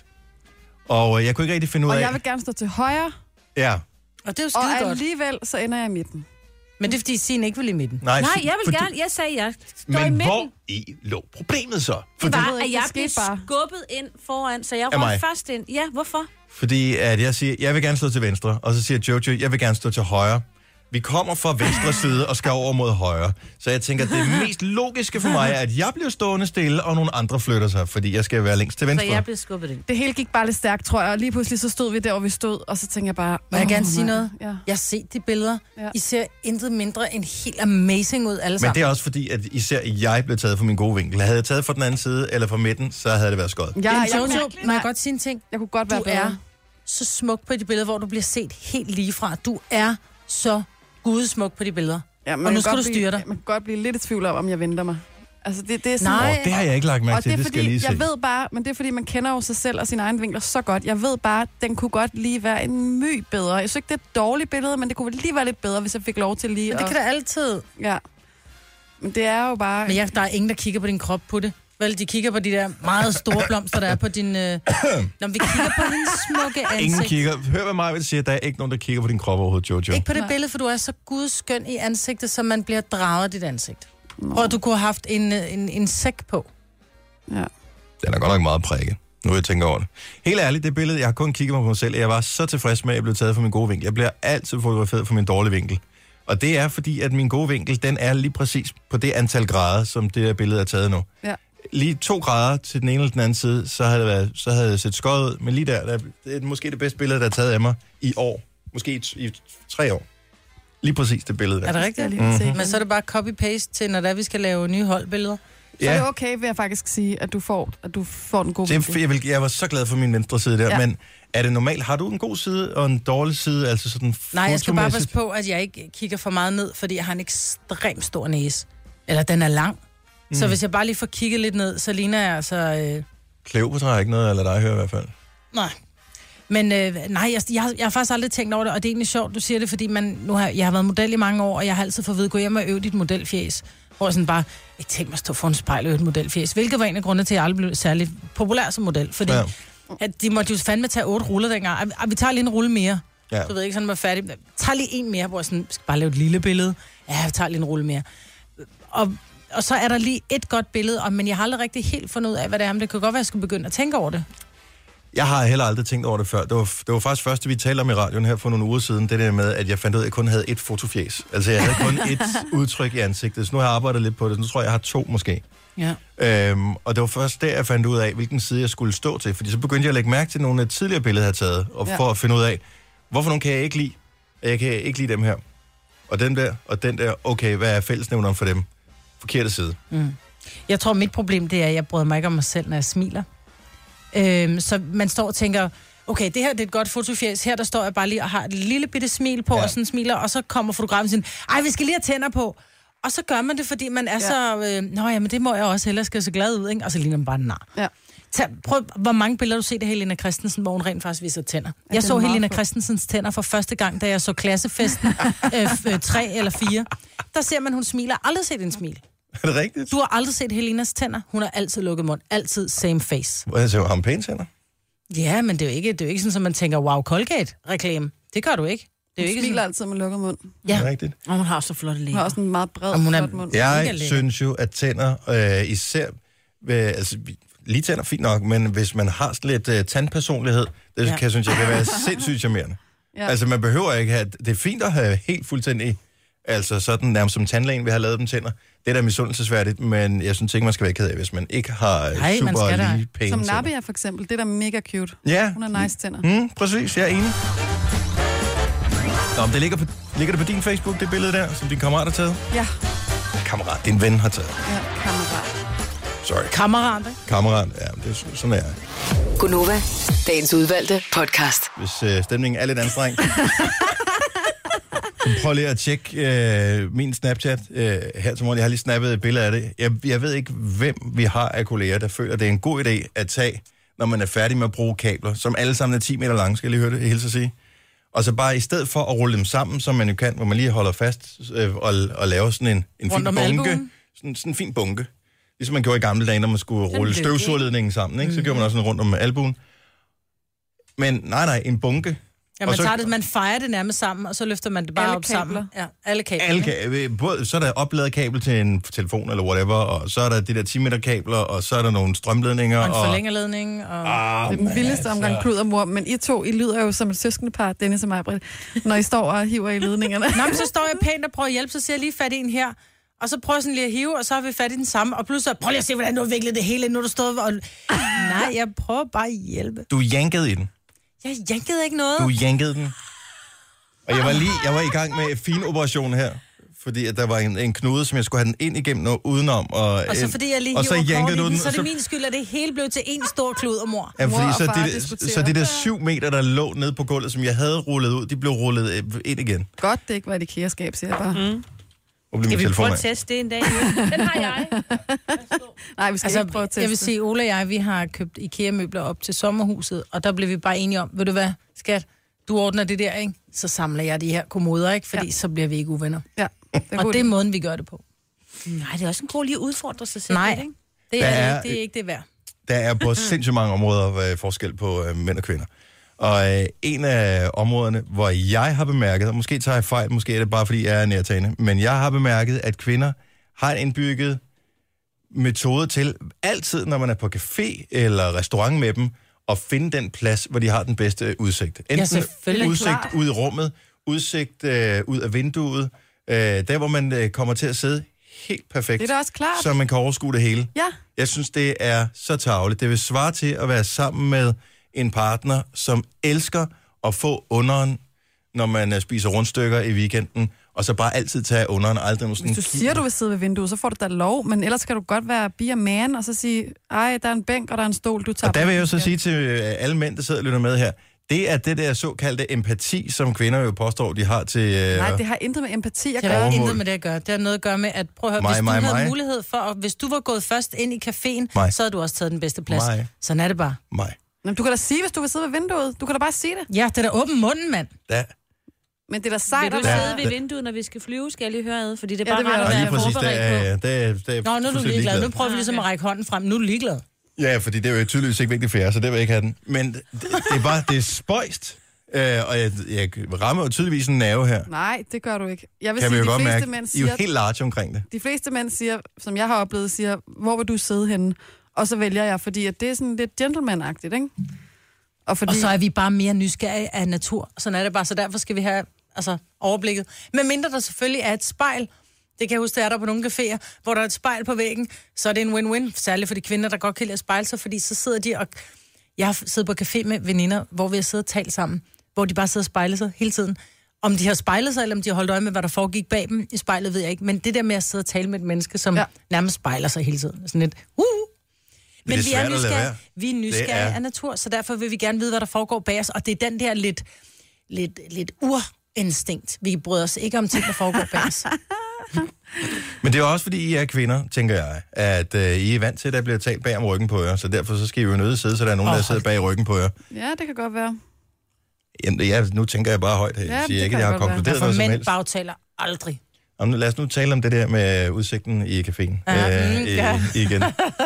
Og øh, jeg kunne ikke rigtig finde ud af... Og jeg vil gerne stå til højre. Ja. Og det er jo skide og godt. alligevel så ender jeg i midten. Men det er fordi Signe ikke vil i midten. Nej, Nej, jeg vil fordi... gerne. Jeg sagde, jeg står Men i midten. hvor i lå problemet så? Det var, ved at ikke, jeg det blev skete bare. skubbet ind foran, så jeg Af mig. røg først ind. Ja, hvorfor? Fordi at jeg siger, jeg vil gerne stå til venstre, og så siger Jojo, jeg vil gerne stå til højre. Vi kommer fra venstre side og skal over mod højre. Så jeg tænker, det mest logiske for mig er, at jeg bliver stående stille, og nogle andre flytter sig, fordi jeg skal være længst til venstre. Så jeg blev skubbet ind. Det hele gik bare lidt stærkt, tror jeg. Og lige pludselig så stod vi der, hvor vi stod, og så tænkte jeg bare... Må jeg gerne åh, sige nej. noget? Ja. Jeg har set de billeder. Ja. I ser intet mindre end helt amazing ud alle Men sammen. det er også fordi, at især jeg blev taget fra min gode vinkel. Havde jeg taget fra den anden side, eller fra midten, så havde det været skødt. Jeg, Ja, jeg, Jojo, jeg, må jeg godt sige en ting? jeg kunne godt være Du bedre. er så smuk på de billeder, hvor du bliver set helt lige fra. Du er så gudesmuk på de billeder. Ja, Og nu kan skal godt du blive- styre dig. Man kan godt blive lidt i tvivl om, om jeg venter mig. Altså, det, det er sådan... Nej. Åh, det har jeg ikke lagt mærke Og til, det er det, fordi, skal jeg lige se. jeg ved bare, men det er fordi, man kender jo sig selv og sine egne vinkler så godt. Jeg ved bare, den kunne godt lige være en my bedre. Jeg synes ikke, det er et dårligt billede, men det kunne lige være lidt bedre, hvis jeg fik lov til lige Men det at... kan da altid. Ja. Men det er jo bare... Men ja, der er ingen, der kigger på din krop på det. Vel, de kigger på de der meget store blomster, der er på din... Øh... Når vi kigger på hendes smukke ansigt. Ingen kigger. Hør, hvad mig vil sige, der er ikke nogen, der kigger på din krop overhovedet, Jojo. Ikke på det billede, for du er så gudskøn i ansigtet, så man bliver draget af dit ansigt. Og du kunne have haft en, en, en sæk på. Ja. Den er godt nok meget prikket, nu jeg tænker over det. Helt ærligt, det billede, jeg har kun kigget på mig selv, og jeg var så tilfreds med, at jeg blev taget fra min gode vinkel. Jeg bliver altid fotograferet fra min dårlige vinkel. Og det er fordi, at min gode vinkel, den er lige præcis på det antal grader, som det her billede er taget nu. Ja. Lige to grader til den ene eller den anden side, så havde det, været, så havde det set skøjet ud. Men lige der, der, det er måske det bedste billede, der er taget af mig i år. Måske i, i tre år. Lige præcis det billede der. Er det rigtigt? Mm-hmm. Men så er det bare copy-paste til, når der vi skal lave nye holdbilleder. Så er det okay, vil jeg faktisk sige, at du får, at du får den gode Det, vinkel. jeg, vil, jeg var så glad for min venstre side der, Ja. men er det normalt? Har du en god side og en dårlig side? Altså sådan Nej, jeg skal bare passe fotomæssigt? på, at jeg ikke kigger for meget ned, fordi jeg har en ekstremt stor næse. Eller den er lang. Mm. Så hvis jeg bare lige får kigget lidt ned, så ligner jeg altså... Øh... Kleopatra er ikke noget, eller dig hører i hvert fald. Nej. Men øh, nej, jeg, jeg, har, jeg har faktisk aldrig tænkt over det, og det er egentlig sjovt, du siger det, fordi man, nu har, jeg har været model i mange år, og jeg har altid fået at vide, gå hjem og øve dit modelfjes. Hvor jeg sådan bare, ikke tænk mig at stå foran et spejl og øve et modelfjes. Hvilket var en af grundene til, at jeg aldrig blev særlig populær som model. Fordi Ja. ja. at de måtte jo fandme tage otte ruller dengang. Ej, ej, vi tager lige en rulle mere. Ja. Du ved ikke, sådan var færdig. Tag lige en mere, hvor jeg sådan, skal bare lave et lille billede. Ja, vi tager lige en rulle mere. Og, og så er der lige et godt billede, og, men jeg har aldrig rigtig helt fundet ud af, hvad det er. Men det kan godt være, at jeg skulle begynde at tænke over det. Jeg har heller aldrig tænkt over det før. Det var, det var faktisk første, vi talte om i radioen her for nogle uger siden, det der med, at jeg fandt ud af, at jeg kun havde et fotofjes. Altså, jeg havde kun et udtryk i ansigtet. Så nu har jeg arbejdet lidt på det. Nu tror jeg, jeg har to måske. Ja. Øhm, og det var først der, jeg fandt ud af, hvilken side jeg skulle stå til. Fordi så begyndte jeg at lægge mærke til nogle af tidligere billeder, jeg har taget, og Ja. for at finde ud af, hvorfor nogle kan jeg ikke lide. Jeg kan ikke lide dem her. Og den der, og den der. Okay, hvad er fællesnævneren for dem? Forkerte side. Mm. Jeg tror, mit problem det er, at jeg bryder mig ikke om mig selv, når jeg smiler. Øhm, så man står og tænker, okay, det her det er et godt fotofjes. Her der står jeg bare lige og har et lille bitte smil på, ja. og sådan smiler, og så kommer fotografen og siger, ej, vi skal lige have tænder på. Og så gør man det, fordi man er ja. så, øh, nå ja, men det må jeg også hellere, skal se glad ud, ikke? Og så ligner man bare nar. Ja. Tag, prøv, hvor mange billeder du set af Helena Christensen, hvor hun rent faktisk viser tænder. Jeg så Helena Christensens tænder for første gang, da jeg så Klassefesten øh, tre eller fire. Der ser man, hun smiler. Aldrig set en smil. Er det rigtigt? Du har aldrig set Helenas tænder. Hun har altid lukket mund. Altid same face. Hvor jeg ser jo ham pæne tænder. Ja, men det er jo ikke, det er jo ikke sådan, at man tænker, wow, Colgate-reklame. Det gør du ikke. Det er hun jo ikke smiler sådan... altid med lukket mund. Ja. Er det rigtigt? Og hun har så flotte læber. Hun har også en meget bred, hun er... flot mund. Jeg synes jo, at tænder, øh, især... Øh, altså, lige tænder fint nok, men hvis man har sådan lidt øh, tandpersonlighed, det ja. kan, synes jeg kan være sindssygt charmerende. Ja. Altså, man behøver ikke have... Det er fint at have helt fuldstændig... Altså sådan nærmest som tandlægen, vi har lavet dem tænder. Det er da misundelsesværdigt, men jeg synes ikke, man skal være ked af, hvis man ikke har Ej, super lige pæne som tænder. Nabia for eksempel, det er da mega cute. Ja. Hun har nice tænder. Mm, præcis, jeg er enig. Nå, men det ligger, på, ligger det på din Facebook, det billede der, som din kammerat har taget? Ja. Kammerat, din ven har taget. Ja, kammerat. Sorry. Kammerat, ikke? Kammerat, ja, det er sådan, er jeg. Gunova, dagens udvalgte podcast. Hvis øh, stemningen er lidt anstrengt. Prøv lige at tjekke øh, min Snapchat øh, her til morgen. Jeg har lige snappet et billede af det. Jeg, jeg ved ikke, hvem vi har af kolleger, der føler, at det er en god idé at tage, når man er færdig med at bruge kabler, som alle sammen er ti meter lange, skal jeg lige høre det, jeg hilser at sige. Og så bare i stedet for at rulle dem sammen, som man jo kan, hvor man lige holder fast øh, og, og laver sådan en, en fin bunke. Sådan, sådan en fin bunke. Ligesom man gjorde i gamle dage, når man skulle rulle støvsugerledningen sammen, ikke? Så gjorde man også sådan rundt om albuen. Men nej, nej, en bunke. Ja, man, så, tager det, man fejrer det nærmest sammen, og så løfter man det bare alle op kabler. sammen. Ja, alle kabler. Alle ka- både, så er der opladet kabel til en telefon eller whatever, og så er der de der ti meter kabler, og så er der nogle strømledninger. Og en og forlængerledning. Og... Ah, det er den vildeste altså. omgang klud og mor, men I to, I lyder jo som et søskendepar, Dennis og mig, Britt, når I står og hiver i ledningerne. Nå, men så står jeg pænt og prøver at hjælpe, så ser jeg lige fat i en her, og så prøver jeg sådan lige at hive, og så har vi fat i den samme, og pludselig prøv lige at se, hvordan du har viklet det hele, nu du stået og... Nej, jeg prøver bare at hjælpe. Du jankede i den. Jeg jankede ikke noget. Du jankede den. Og jeg var lige, jeg var i gang med en fin operation her, fordi at der var en, en knude, som jeg skulle have den ind igennem og udenom. Og, og så fordi jeg lige og så hiver den, den, så er det så... min skyld, at det hele blev til en stor klud og mor. Ja, fordi mor så, og de, så de der syv meter, der lå nede på gulvet, som jeg havde rullet ud, de blev rullet ind igen. Godt, det ikke var et IKEA-skab, siger jeg bare. Mm. Skal vi prøve at teste det en dag? Den har jeg. Nej, vi skal altså, ikke prøve at teste. Jeg vil sige, Ola og jeg, vi har købt IKEA-møbler op til sommerhuset, og der blev vi bare enige om, ved du hvad, skat, du ordner det der, ikke? Så samler jeg de her kommoder, ikke? Fordi ja. så bliver vi ikke uvenner. Ja, det er og det er måden, vi gør det på. Nej, det er også en god lige at udfordre sig selv. Nej, ikke? det er, er, det er ikke det værd. Der er på sindssygt mange områder øh, forskel på øh, mænd og kvinder. Og øh, en af områderne, hvor jeg har bemærket, og måske tager jeg fejl, måske er det bare fordi jeg er nærtagende, men jeg har bemærket, at kvinder har en indbygget metode til altid, når man er på café eller restaurant med dem, at finde den plads, hvor de har den bedste udsigt. Enten ja, udsigt klar. Ud i rummet, udsigt øh, ud af vinduet, øh, der hvor man øh, kommer til at sidde helt perfekt. Det er da også klart. Så man kan overskue det hele. Ja. Jeg synes, det er så tarveligt. Det vil svare til at være sammen med en partner, som elsker at få underen, når man uh, spiser rundstykker i weekenden, og så bare altid tage underen. Aldrig sådan... Hvis du siger, du vil sidde ved vinduet, så får du da lov, men ellers kan du godt være be a man, og så sige, ej, der er en bænk, og der er en stol, du tager. Og der vil jeg jo så sige til uh, alle mænd, der sidder og lytter med her, det er det der såkaldte empati, som kvinder jo påstår, de har til... Uh, Nej, det har intet med empati at gøre. gøre. Det har intet med det at gøre. Det har noget at gøre med, at prøv at høre, mig, hvis du mig, havde mig. mulighed for, og hvis du var gået først ind i caféen, mig. så havde du også taget den bedste plads. Mig. Sådan er det bare. Mig. Men du kan da sige, hvis du vil sidde ved vinduet. Du kan da bare sige det. Ja, det er da åben munden, mand. Ja. Men det er da sejt. Vil du Ja. sidde ved vinduet, når vi skal flyve, skal jeg lige høre ad? Fordi det er Ja, bare det vil rart jeg at Og også. være lige præcis, det forberedt er, på. det er, det er Nå, nu er du fuldstændig ligeglad. Nu ligeglad. prøver vi ligesom at række hånden frem. Nu er du ligeglad. Ja, fordi det er jo tydeligvis ikke vigtigt for jer, så det vil jeg ikke have den. Men det, det er bare, det er spøjst. Øh, og jeg, jeg rammer jo tydeligvis en nerve her. Nej, det gør du ikke. Jeg vil Kan sige, vi jo de godt fleste mærke. mænd I er jo siger, helt large omkring det. de fleste mænd siger, som jeg har oplevet, siger, hvor vil du sidde henne? Og så vælger jeg, fordi at det er sådan lidt gentleman-agtigt, ikke? Og, fordi... Og så er vi bare mere nysgerrige af natur. Sådan er det bare, så derfor skal vi have altså, overblikket. Men mindre der selvfølgelig er et spejl, det kan jeg huske, der er der på nogle caféer, hvor der er et spejl på væggen, så er det en win-win, særligt for de kvinder, der godt kan lide at spejle sig, fordi så sidder de og... Jeg har siddet på café med veninder, hvor vi har siddet og talt sammen, hvor de bare sidder og spejler sig hele tiden. Om de har spejlet sig, eller om de har holdt øje med, hvad der foregik bag dem i spejlet, ved jeg ikke. Men det der med at sidde og tale med et menneske, som ja. nærmest spejler sig hele tiden. Sådan lidt, uh, Men, Men vi er nysgerrige, vi er nysgerrige er... af natur, så derfor vil vi gerne vide, hvad der foregår bag os. Og det er den der lidt, lidt, lidt urinstinkt. Vi bryder os ikke om ting, der foregår bag os. Men det er også, fordi I er kvinder, tænker jeg, at øh, I er vant til, at der bliver talt bag om ryggen på jer, så derfor så skal I jo nødt sidde, så der er nogen, oh, der sidder bag ryggen på jer. Ja, det kan godt være. Jamen, ja, nu tænker jeg bare højt her. Jeg siger ikke, at jeg har konkluderet noget som helst. Mænd bagtaler aldrig. Jamen, lad os nu tale om det der med udsigten i caféen Ja, øh, mm, ja. igen.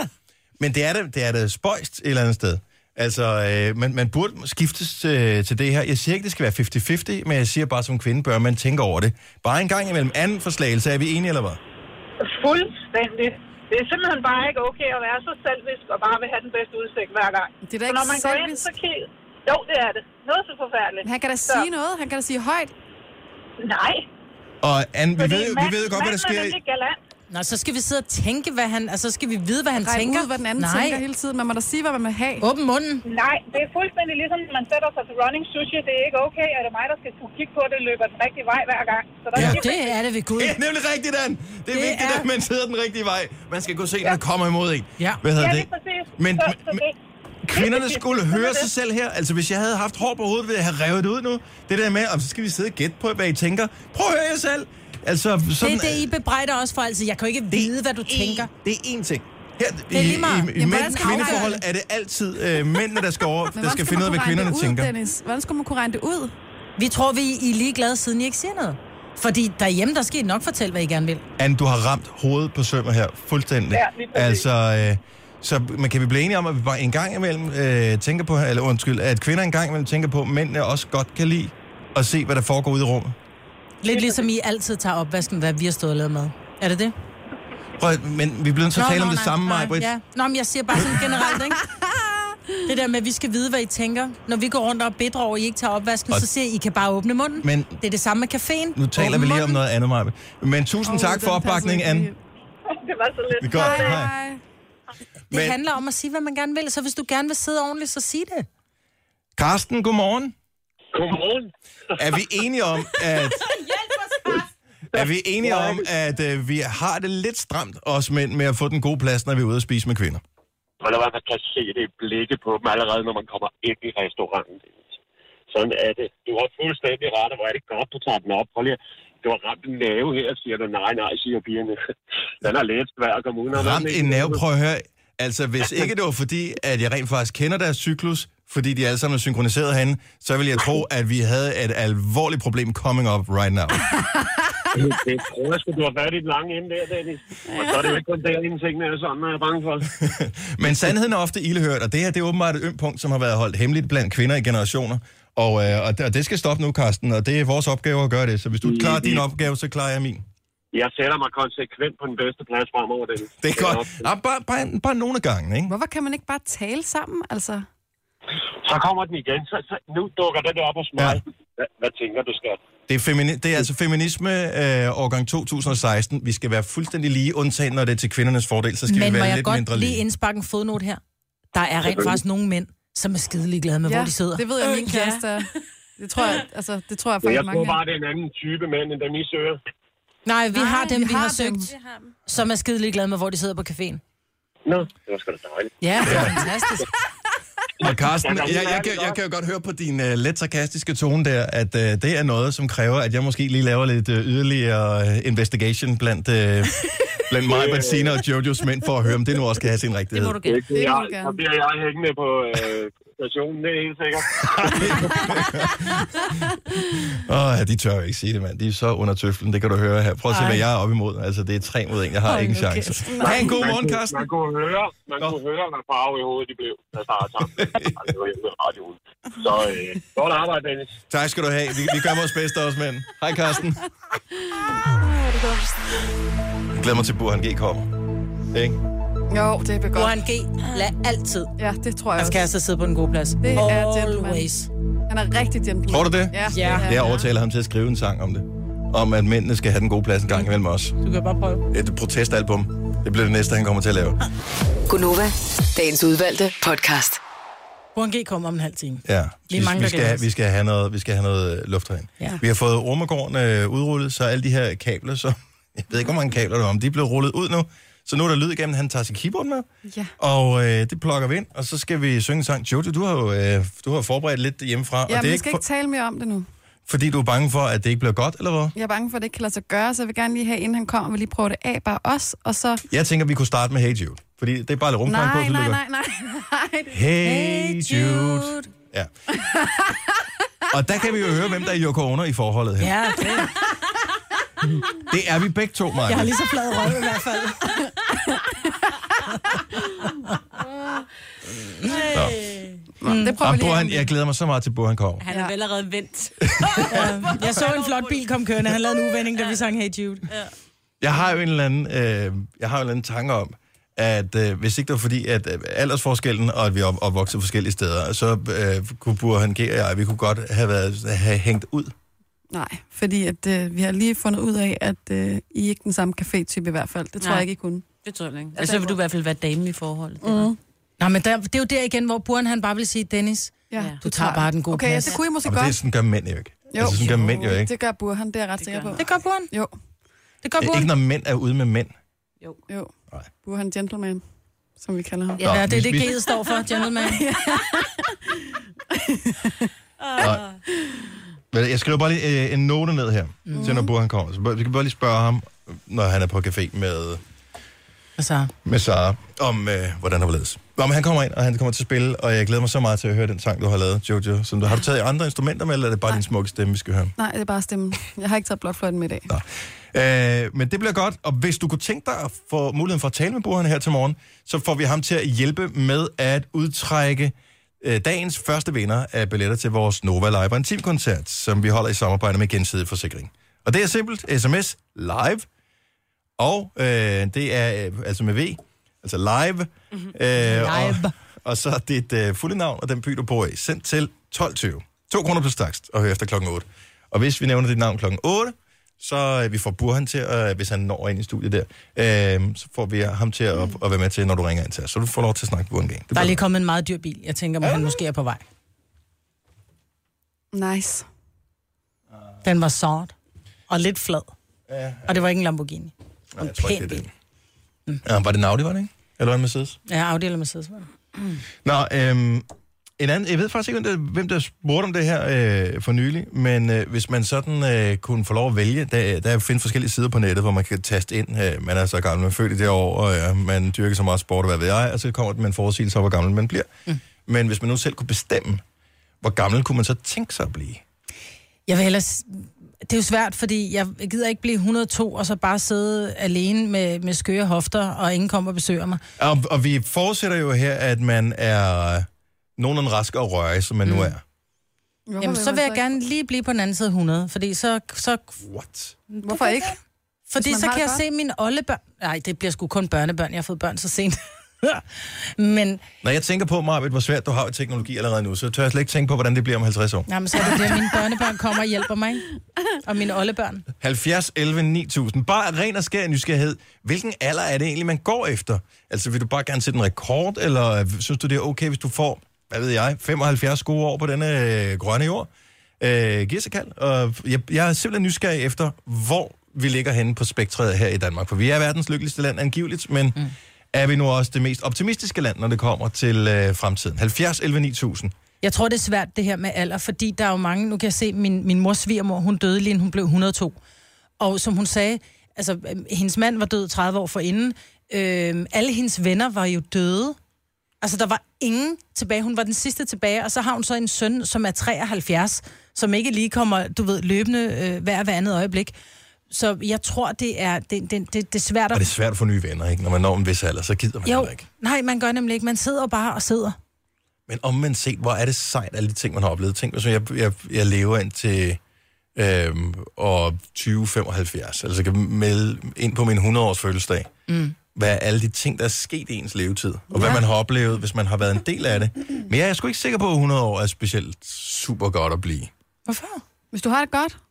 Men det er det, det er det spøjst et eller andet sted. Altså, øh, man, man burde skiftes til, til det her. Jeg siger ikke, det skal være halvtreds halvtreds, men jeg siger bare, som kvinde bør man tænke over det. Bare en gang imellem anden forslagelse, er vi enige, eller hvad? Fuldstændig. Det er simpelthen bare ikke okay at være så selvisk og bare vil have den bedste udsigt hver gang. Det er da så ikke når man går ind, så kigger... Jo, det er det. Noget så forfærdeligt. Han kan da så... sige noget. Han kan da sige højt. Nej. Og Anne, vi Fordi ved, mand, vi ved jo godt, hvad der sker. Nå, så skal vi sidde og tænke, hvad han... Altså, skal vi vide, hvad han Regn tænker? ud, hvad den anden Nej. tænker hele tiden. Man må da sige, hvad man vil have. Åbn munden. Nej, det er fuldstændig ligesom, når man sætter sig til running sushi. Det er ikke okay, at det er mig, der skal kunne kigge på, at det løber den rigtige vej hver gang. Så der Ja, er det er det ved Gud. Det er nemlig rigtigt, Anne. Det er Det vigtigt, er- at man sidder den rigtige vej. Man skal kunne se, når der kommer imod en. Ja. Hvad hedder Ja, det? lige præcis. Men, Så- men, så men det- kvinderne det- skulle det- høre det- sig selv her. Altså, hvis jeg havde haft hår på hovedet, ville jeg have revet det ud nu. Det der med, og så skal vi sidde og gætte på, hvad I tænker. Prøv at høre jer selv. Altså, sådan, Det er det, I bebrejder også for. Altså, jeg kan jo ikke vide, hvad du tænker. Det er én ting. Her, Det er lige i, meget. i, i Jamen, mænd, hvordan skal man kvindeforhold afgøre er det altid øh, mændene, der skal, over, Men der hvordan skal skal finde ud af, man hvad kunne regne kvinderne det ud, tænker. Dennis? Hvordan skulle man kunne regne det ud? Vi tror, vi I er ligeglade, siden I ikke siger noget. Fordi derhjemme, der skal I nok fortælle, hvad I gerne vil. Anne, du har ramt hovedet på sømmet her, fuldstændig. Ja, lige præcis. altså, øh, så man kan vi blive enige om, at vi bare en gang imellem øh, tænker på, eller undskyld, at kvinder en gang imellem tænker på, at mændene også godt kan lide at se, hvad der foregår ude i rummet. Lidt ligesom I altid tager opvasken, hvad vi har stået og lavet mad. Er det det? Prøv, men vi bliver nødt til at tale om det samme, Maja Britt. Ja. Nå, men jeg siger bare sådan generelt, ikke? Det der med, at vi skal vide, hvad I tænker. Når vi går rundt og bedrer over, at I ikke tager opvasken, Og- så siger I, I kan bare åbne munden. Men Det er det samme med caféen. nu taler Åbn vi lige om munden. noget andet, Maja. Men tusind Åh, tak for den passer opbakningen, ikke Anne. helt. Det var så lidt. Det er godt. Hej, Hej. hej. Det Men- handler om at sige, hvad man gerne vil. Så hvis du gerne vil sidde ordentligt, så sig det. Karsten, godmorgen. Godmorgen. Er vi enige om, at... Er vi enige om, at øh, vi har det lidt stramt, os mænd, med at få den gode plads, når vi er ude at spise med kvinder? Eller hvad, man kan se det i blikket på dem allerede, når man kommer ind i restauranten. Sådan er det. Du har fuldstændig ret, hvor er det godt, du tager den op. Prøv lige, du har ramt en nerve her, siger du. Nej, nej, siger pigerne. Den er lidt svær at komme ud. Ramt en nerve, prøv at høre. Altså, hvis ikke det var fordi, at jeg rent faktisk kender deres cyklus, fordi de alle sammen er synkroniseret herinde, så ville jeg tro, at vi havde et alvorligt problem coming up right now. Det tror jeg, at du har fat i den lange ende der, Dennis. Og så er det jo ikke kun der, en ting er sådan, er jeg bange for. Men sandheden er ofte ildehørt, og det her det er åbenbart et ømt punkt, som har været holdt hemmeligt blandt kvinder i generationer. Og, øh, og, det, og det skal stoppe nu, Karsten, og det er vores opgave at gøre det. Så hvis du klarer din opgave, så klarer jeg min. Jeg sætter mig konsekvent på den bedste plads fremover, Dennis. Det er godt. Ja, bare, bare, bare nogle af gangen, ikke? Hvorfor kan man ikke bare tale sammen, altså? Så kommer den igen. Så, så, nu dukker den der op hos mig. Ja. Hvad, hvad tænker du, skat? Det er, femini- det er altså feminisme øh, årgang to tusind og seksten. Vi skal være fuldstændig lige, undtagen når det er til kvindernes fordel, så skal Men vi må være jeg lidt godt mindre lige lige. indsparke en fodnote her? Der er rent faktisk nogle mænd, som er skidelig glade med, Ja, hvor de sidder. det ved jeg, min Øh, kæreste er. Det tror jeg, altså, det tror jeg Men faktisk jeg mange tror bare, her. det er en anden type mænd, end dem I søger. Nej, vi Nej, har dem, vi vi har har dem. søgt, som er skidelig glade med, hvor de sidder på caféen. Nå, det var sgu da dejligt. Ja, det er fantastisk. Og Karsten, jeg, jeg, kan, jeg kan jo godt høre på din uh, let sarkastiske tone der, at uh, det er noget, som kræver, at jeg måske lige laver lidt uh, yderligere uh, investigation blandt, uh, blandt mig, Bettina og Jojos mænd, for at høre, om det nu også kan have sin rigtighed. Det må du gerne. Det er jeg, så bliver jeg hængende på øh, stationen, det er helt sikkert. Åh, oh, ja, de tør jo ikke sige det, mand. De er så under tøflen, det kan du høre her. Prøv at se, hvad jeg er op imod. Altså, det er tre mod en. Jeg har ingen chance. Ha' en god morgen, Karsten. Man kunne høre, man kunne høre, hvad farve i hovedet de blev, der startede sammen. Altså, det var helt med radioen. Så øh, godt arbejde, Dennis. Tak skal du have. Vi, vi gør vores bedste også, mænd. Hej, Karsten. Jeg glæder mig til, at Burhan G kommer. Ikke? Jo, det er godt. Burhan G. Lad altid. Ja, det tror jeg Han også. skal altså sidde på en god plads. Det er gentleman. Always. Han er rigtig gentleman. Tror du det? Ja. Ja. Jeg overtaler ham til at skrive en sang om det. Om, at mændene skal have den gode plads en gang imellem os. Du kan bare prøve. Et protestalbum. Det bliver det næste, han kommer til at lave. Gunova, dagens udvalgte podcast. Burhan G kommer om en halv time. Ja, Vi er mange, vi, der skal glæder have, os. vi, skal have noget, vi skal have noget luft herinde. Ja. Vi har fået Ormegården øh, udrullet, så alle de her kabler, så jeg ved ikke, hvor mange kabler der er om, de er blevet rullet ud nu. Så nu er der lyd igennem, han tager sin keyboard med, Ja. og øh, det plukker vi ind, og så skal vi synge en sang. Jojo, du har jo øh, du har forberedt lidt hjemmefra. Ja, og det men er vi skal for, ikke tale mere om det nu. Fordi du er bange for, at det ikke bliver godt, eller hvad? Jeg er bange for, at det ikke kan lade sig gøre, så jeg vil gerne lige have, inden han kommer, vil lige prøve det af, bare os, og så... Jeg tænker, vi kunne starte med Hey Jude. Fordi det er bare lidt rumklang på. Nej, så nej, lyder nej, nej, nej. Hey Jude. Ja. Og der kan vi jo høre, hvem der er Yoko Ono i forholdet her. Ja, det. Det er vi begge to, Maja. Jeg har lige så flad røv i hvert fald. Mm. Det prøver vi lige. Burhan, jeg glæder mig så meget til, at Burhan kommer. Han er vel allerede vendt. Ja, jeg så en flot bil kom kørende. Han lavede en uvending, da vi sang Hey Jude. Ja. Jeg har jo en eller anden, øh, jeg har jo en eller anden tanke om, at øh, hvis ikke det var fordi, at øh, aldersforskellen, og at vi er opvokset forskellige steder, så øh, kunne Burhan G og jeg, vi kunne godt have, været, have hængt ud. Nej, fordi at, øh, vi har lige fundet ud af, at øh, I er ikke den samme café-type i hvert fald. Det tror Nej. jeg ikke, I kunne. Det tror jeg ikke. Altså, så vil du i hvert fald være dame i forholdet. Mm. Nej, men der, det er jo der igen, hvor Burhan han bare vil sige, Dennis, Ja, du tager bare den gode okay, plads. Ja, det kunne I måske Og godt. det er sådan gør mænd jo ikke. Jo. Altså sådan gør mænd jo ikke. Det gør Burhan, det er jeg ret sikker på. Det gør Burhan? Jo. Det gør Det er Burhan? ikke, når mænd er ude med mænd. Jo. Jo. Burhan Gentleman, som vi kalder ham. Ja, ja, det er det, vi- G'et står for, gentleman. Men jeg skriver bare lige øh, en note ned her, mm. til når Burhan kommer. Så vi kan bare lige spørge ham, når han er på café med, Altså. med Sara, om øh, hvordan han var ledes. Nå, men han kommer ind, og han kommer til at spille, og jeg glæder mig så meget til at høre den sang, du har lavet, Jojo. Som du, har du taget andre instrumenter med, eller er det bare Nej. din smukke stemme, vi skal høre? Nej, det er bare stemmen. Jeg har ikke taget blokfløjten med i dag. Nå. Øh, men det bliver godt, og hvis du kunne tænke dig at få muligheden for at tale med Burhan her til morgen, så får vi ham til at hjælpe med at udtrække øh, dagens første vinder af billetter til vores Nova Live Intim-koncert, som vi holder i samarbejde med Gensidig Forsikring. Og det er simpelt sms live, og øh, det er øh, altså med V, altså live, mm-hmm. øh, Live. Og, og så dit øh, fulde navn og den by, du bor i, sendt til tolv tyve. To kroner plus takst, og hør efter klokken otte. Og hvis vi nævner dit navn klokken otte, så øh, vi får Burhan til, øh, hvis han når ind i studiet der, øh, så får vi ham til at, at være med til, når du ringer ind til os. Så du får lov til at snakke med Burhan gang. Der er lige kommet en meget dyr bil. Jeg tænker, at han måske er på vej. Nice. Den var sort. Og lidt flad. Ja, ja. Og det var ikke en Lamborghini. Nej, jeg tror ikke, det er det. Mm. Ja, var det en Audi, var det ikke? Eller en Mercedes? Ja, Audi eller Mercedes var det. Mm. Nå, øhm, en anden, jeg ved faktisk ikke, hvem der, hvem der spurgte om det her øh, for nylig, men øh, hvis man sådan øh, kunne få lov at vælge, der, der findes forskellige sider på nettet, hvor man kan taste ind. Øh, man er så gammel, man er født i det år, og ja, man dyrker så meget sport, og hvad ved jeg, og så kommer det med en forudsigelse af, hvor gammel man bliver. Mm. Men hvis man nu selv kunne bestemme, hvor gammel kunne man så tænke sig at blive? Jeg vil hellere... Det er jo svært, fordi jeg gider ikke blive et hundrede og to, og så bare sidde alene med, med skøre hofter, og ingen kommer og besøger mig. Og, og vi forudsætter jo her, at man er nogenlunde rask og rørig, som man mm. nu er. Hvorfor Jamen, så vil jeg gerne lige blive på den anden side hundrede, fordi så... så What? Hvorfor ikke? Fordi så kan jeg se mine oldebørn... Nej, det bliver sgu kun børnebørn. Jeg har fået børn så sent. Men... Når jeg tænker på, Marvitt, hvor svært du har i teknologi allerede nu, så tør jeg slet ikke tænke på, hvordan det bliver om halvtreds år. Jamen, så er det det, at mine børnebørn kommer og hjælper mig. Og mine oldebørn. halvfjerds elleve ni tusind. Bare ren og skær nysgerrighed. Hvilken alder er det egentlig, man går efter? Altså, vil du bare gerne sætte en rekord, eller synes du, det er okay, hvis du får, hvad ved jeg, femoghalvfjerds gode år på denne øh, grønne jord? Øh, giv sig kald. Og jeg, jeg er simpelthen nysgerrig efter, hvor vi ligger henne på spektret her i Danmark. For vi er verdens lykkeligste land angiveligt, men mm. er vi nu også det mest optimistiske land, når det kommer til øh, fremtiden? halvfjerds elleve ni tusind. Jeg tror, det er svært, det her med alder, fordi der er jo mange... Nu kan jeg se, min, min mors svigermor, hun døde lige, hun blev et hundrede og to. Og som hun sagde, altså, hendes mand var død tredive år forinden. Øh, alle hendes venner var jo døde. Altså, der var ingen tilbage. Hun var den sidste tilbage, og så har hun så en søn, som er treoghalvfjerds, som ikke lige kommer, du ved, løbende øh, hver hver andet øjeblik. Så jeg tror, det er, det, det, det, det er svært at... Og det er svært at få nye venner, ikke? Når man når en vis alder, så gider man jo, ikke. Nej, man gør nemlig ikke. Man sidder bare og sidder. Men omvendt set, hvor er det sejt, alle de ting, man har oplevet. Tænk mig, så jeg, jeg, jeg lever ind til øhm, år tyve femoghalvfjerds. Altså, jeg kan melde ind på min hundrede-års fødselsdag. Mm. Hvad er alle de ting, der er sket i ens levetid? Og ja. Hvad man har oplevet, hvis man har været en del af det. Men jeg er sgu ikke sikker på, at hundrede år er specielt super godt at blive. Hvorfor? Hvis du har det godt.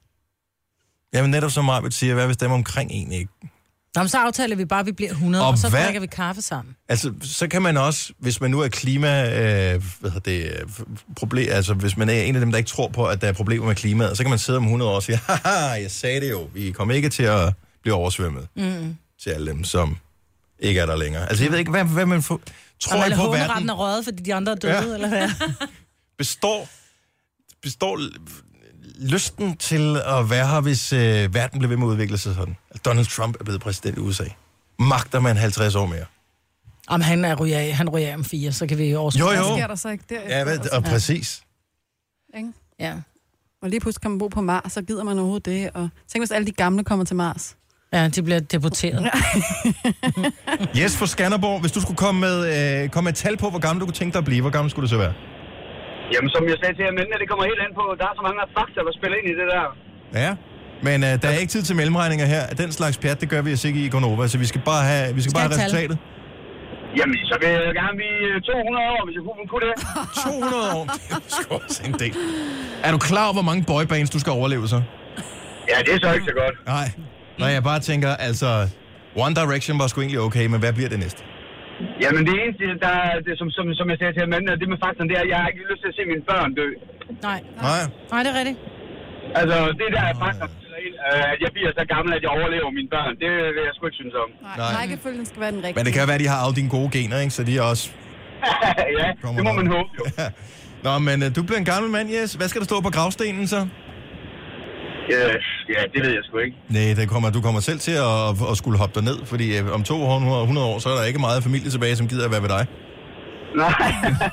Jamen netop som Marvitt siger, hvad hvis dem omkring en ikke? Nå, så aftaler vi bare, at vi bliver hundrede, og, og så hvad? drikker vi kaffe sammen. Altså, så kan man også, hvis man nu er klima... Øh, hvad hedder det? Øh, problem, altså, hvis man er en af dem, der ikke tror på, at der er problemer med klimaet, så kan man sidde om hundrede år og sige, haha, jeg sagde det jo, vi kommer ikke til at blive oversvømmet. Mm. Til alle dem, som ikke er der længere. Altså, jeg ved ikke, hvad, hvad man får... Tror jeg på, verden... er røget, fordi de andre er døde, ja. Eller hvad? består... består lysten til at være her, hvis øh, verden bliver ved med at udvikle sig sådan? Donald Trump er blevet præsident i U S A. Magter man halvtreds år mere? Om han er ryger af, han ryger af om fire, så kan vi overskue. Jo, jo. Hvad sker der så ikke der? Ja, ved, og præcis. Ikke? Ja. Og lige pludselig kan man bo på Mars, så gider man overhovedet det. Og tænk, hvis alle de gamle kommer til Mars. Ja, de bliver deporteret. Yes, for Skanderborg. Hvis du skulle komme med, øh, komme med et tal på, hvor gammel du kunne tænke dig at blive, hvor gammel skulle det så være? Jamen, som jeg sagde til jer, men det kommer helt an på, der er så mange fakta, der spiller ind i det der. Ja, men øh, der er ikke tid til mellemregninger her. Den slags pjat, det gør vi altså ikke i Gonova, så vi skal bare have, vi skal Skal bare have jeg tale? resultatet. Jamen, så vil jeg gerne blive to hundrede år, hvis jeg kunne, kunne det. to hundrede år? Det er sgu også en del. Er du klar over, hvor mange boybands du skal overleve så? Ja, det er så ikke så godt. Nej. Når jeg bare tænker, altså, One Direction var sgu egentlig okay, men hvad bliver det næste? Jamen, det eneste, der, det, som, som, som jeg sagde til manden, det med faktoren, det er, at jeg har ikke lyst til at se mine børn dø. Nej. Nej. Nej, det er rigtigt. Altså, det der er faktoren, at jeg bliver så gammel, at jeg overlever mine børn, det vil jeg sgu ikke synes om. Nej, rækkefølgen skal være den rigtige. Men det kan være, at de har alle dine gode gener, ikke? Så de er også... Ja, det må man håbe jo. Ja. Nå, men uh, du bliver en gammel mand, Jes. Hvad skal der stå på gravstenen så? Ja, ja, det ved jeg sgu ikke. Nej, det kommer, du kommer selv til at, at skulle hoppe dig ned, fordi uh, om to hundrede år, så er der ikke meget familie tilbage, som gider at være ved dig. Nej.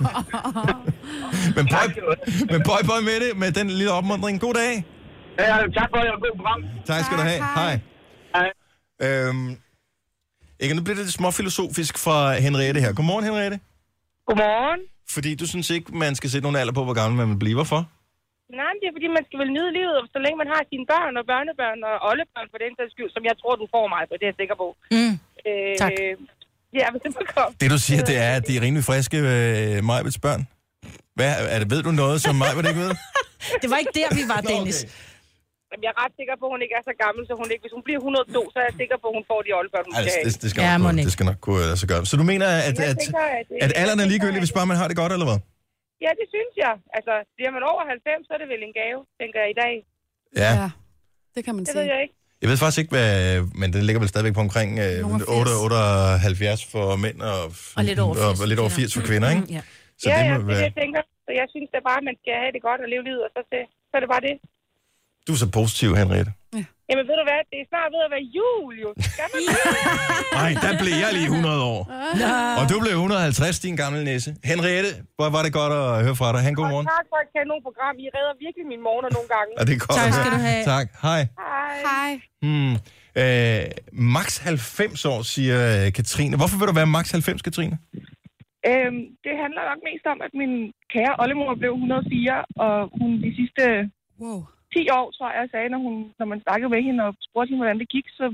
men boy, men boy, boy med det, med den lille opmuntring. God dag. Ja, tak for det, og god program. Tak skal du have. Hej. Hej. Øhm, ikke, nu bliver det lidt småfilosofisk fra Henriette her. Godmorgen, Henriette. Godmorgen. Fordi du synes ikke, man skal sætte nogen alder på, hvor gammel man vil blive. Hvorfor? Nej, det er fordi, man skal vel nyde livet, så længe man har sine børn og børnebørn og oldebørn for den sags skyld, som jeg tror, du får mig på, det er jeg sikker på. Mm. Øh, tak. Ja, hvis det må komme. Det du siger, det er, at de er rimelig friske øh, Majbets børn. Hvad, er det, ved du noget, som Majbet ikke ved? Det var ikke der, vi var, Dennis. Nå, okay. Jamen, jeg er ret sikker på, at hun ikke er så gammel, så hun ikke, hvis hun bliver et hundrede og to, så er jeg sikker på, at hun får de oldebørn, hun Altså, skal det, det, skal Ja, nok må gå, ikke. det skal nok gå lade sig gøre. Så du mener, at, Jeg at, tænker, at, at alderen er ligegyldig, hvis bare man har det godt, eller hvad? Ja, det synes jeg. Altså, bliver man over halvfems, så er det vel en gave, tænker jeg i dag. Ja. Ja, det kan man Det sige. ved jeg ikke. Jeg ved faktisk ikke, hvad, men den ligger vel stadigvæk på omkring øh, otte, otteoghalvfjerds for mænd og, Og lidt over firs og lidt over firs for kvinder, ikke? Ja. Så ja, det ja, må det er være... det, jeg tænker. Så jeg synes da bare, at man skal have det godt og leve livet, og så, se, så er det bare det. Du er så positiv, Henriette. Jamen ved du hvad, det er snart ved at være jul, jo. Skal man Nej, der blev jeg lige hundrede år. Og du blev et hundrede og halvtreds, din gamle næse. Henriette, hvor var det godt at høre fra dig. Han god morgen. Og tak for et kanonprogram. I redder virkelig mine morgener nogle gange. Og det er godt. Tak skal du have. Tak. Hej. Hej. Hej. Hmm. Øh, max halvfems år, siger øh, Katrine. Hvorfor vil du være max halvfems, Katrine? Øhm, det handler nok mest om, at min kære oldemor blev et hundrede og fire, og hun de sidste wow. ti år, tror jeg, sagde, når, hun, når man snakkede med hende og spurgte hende, hvordan det gik, så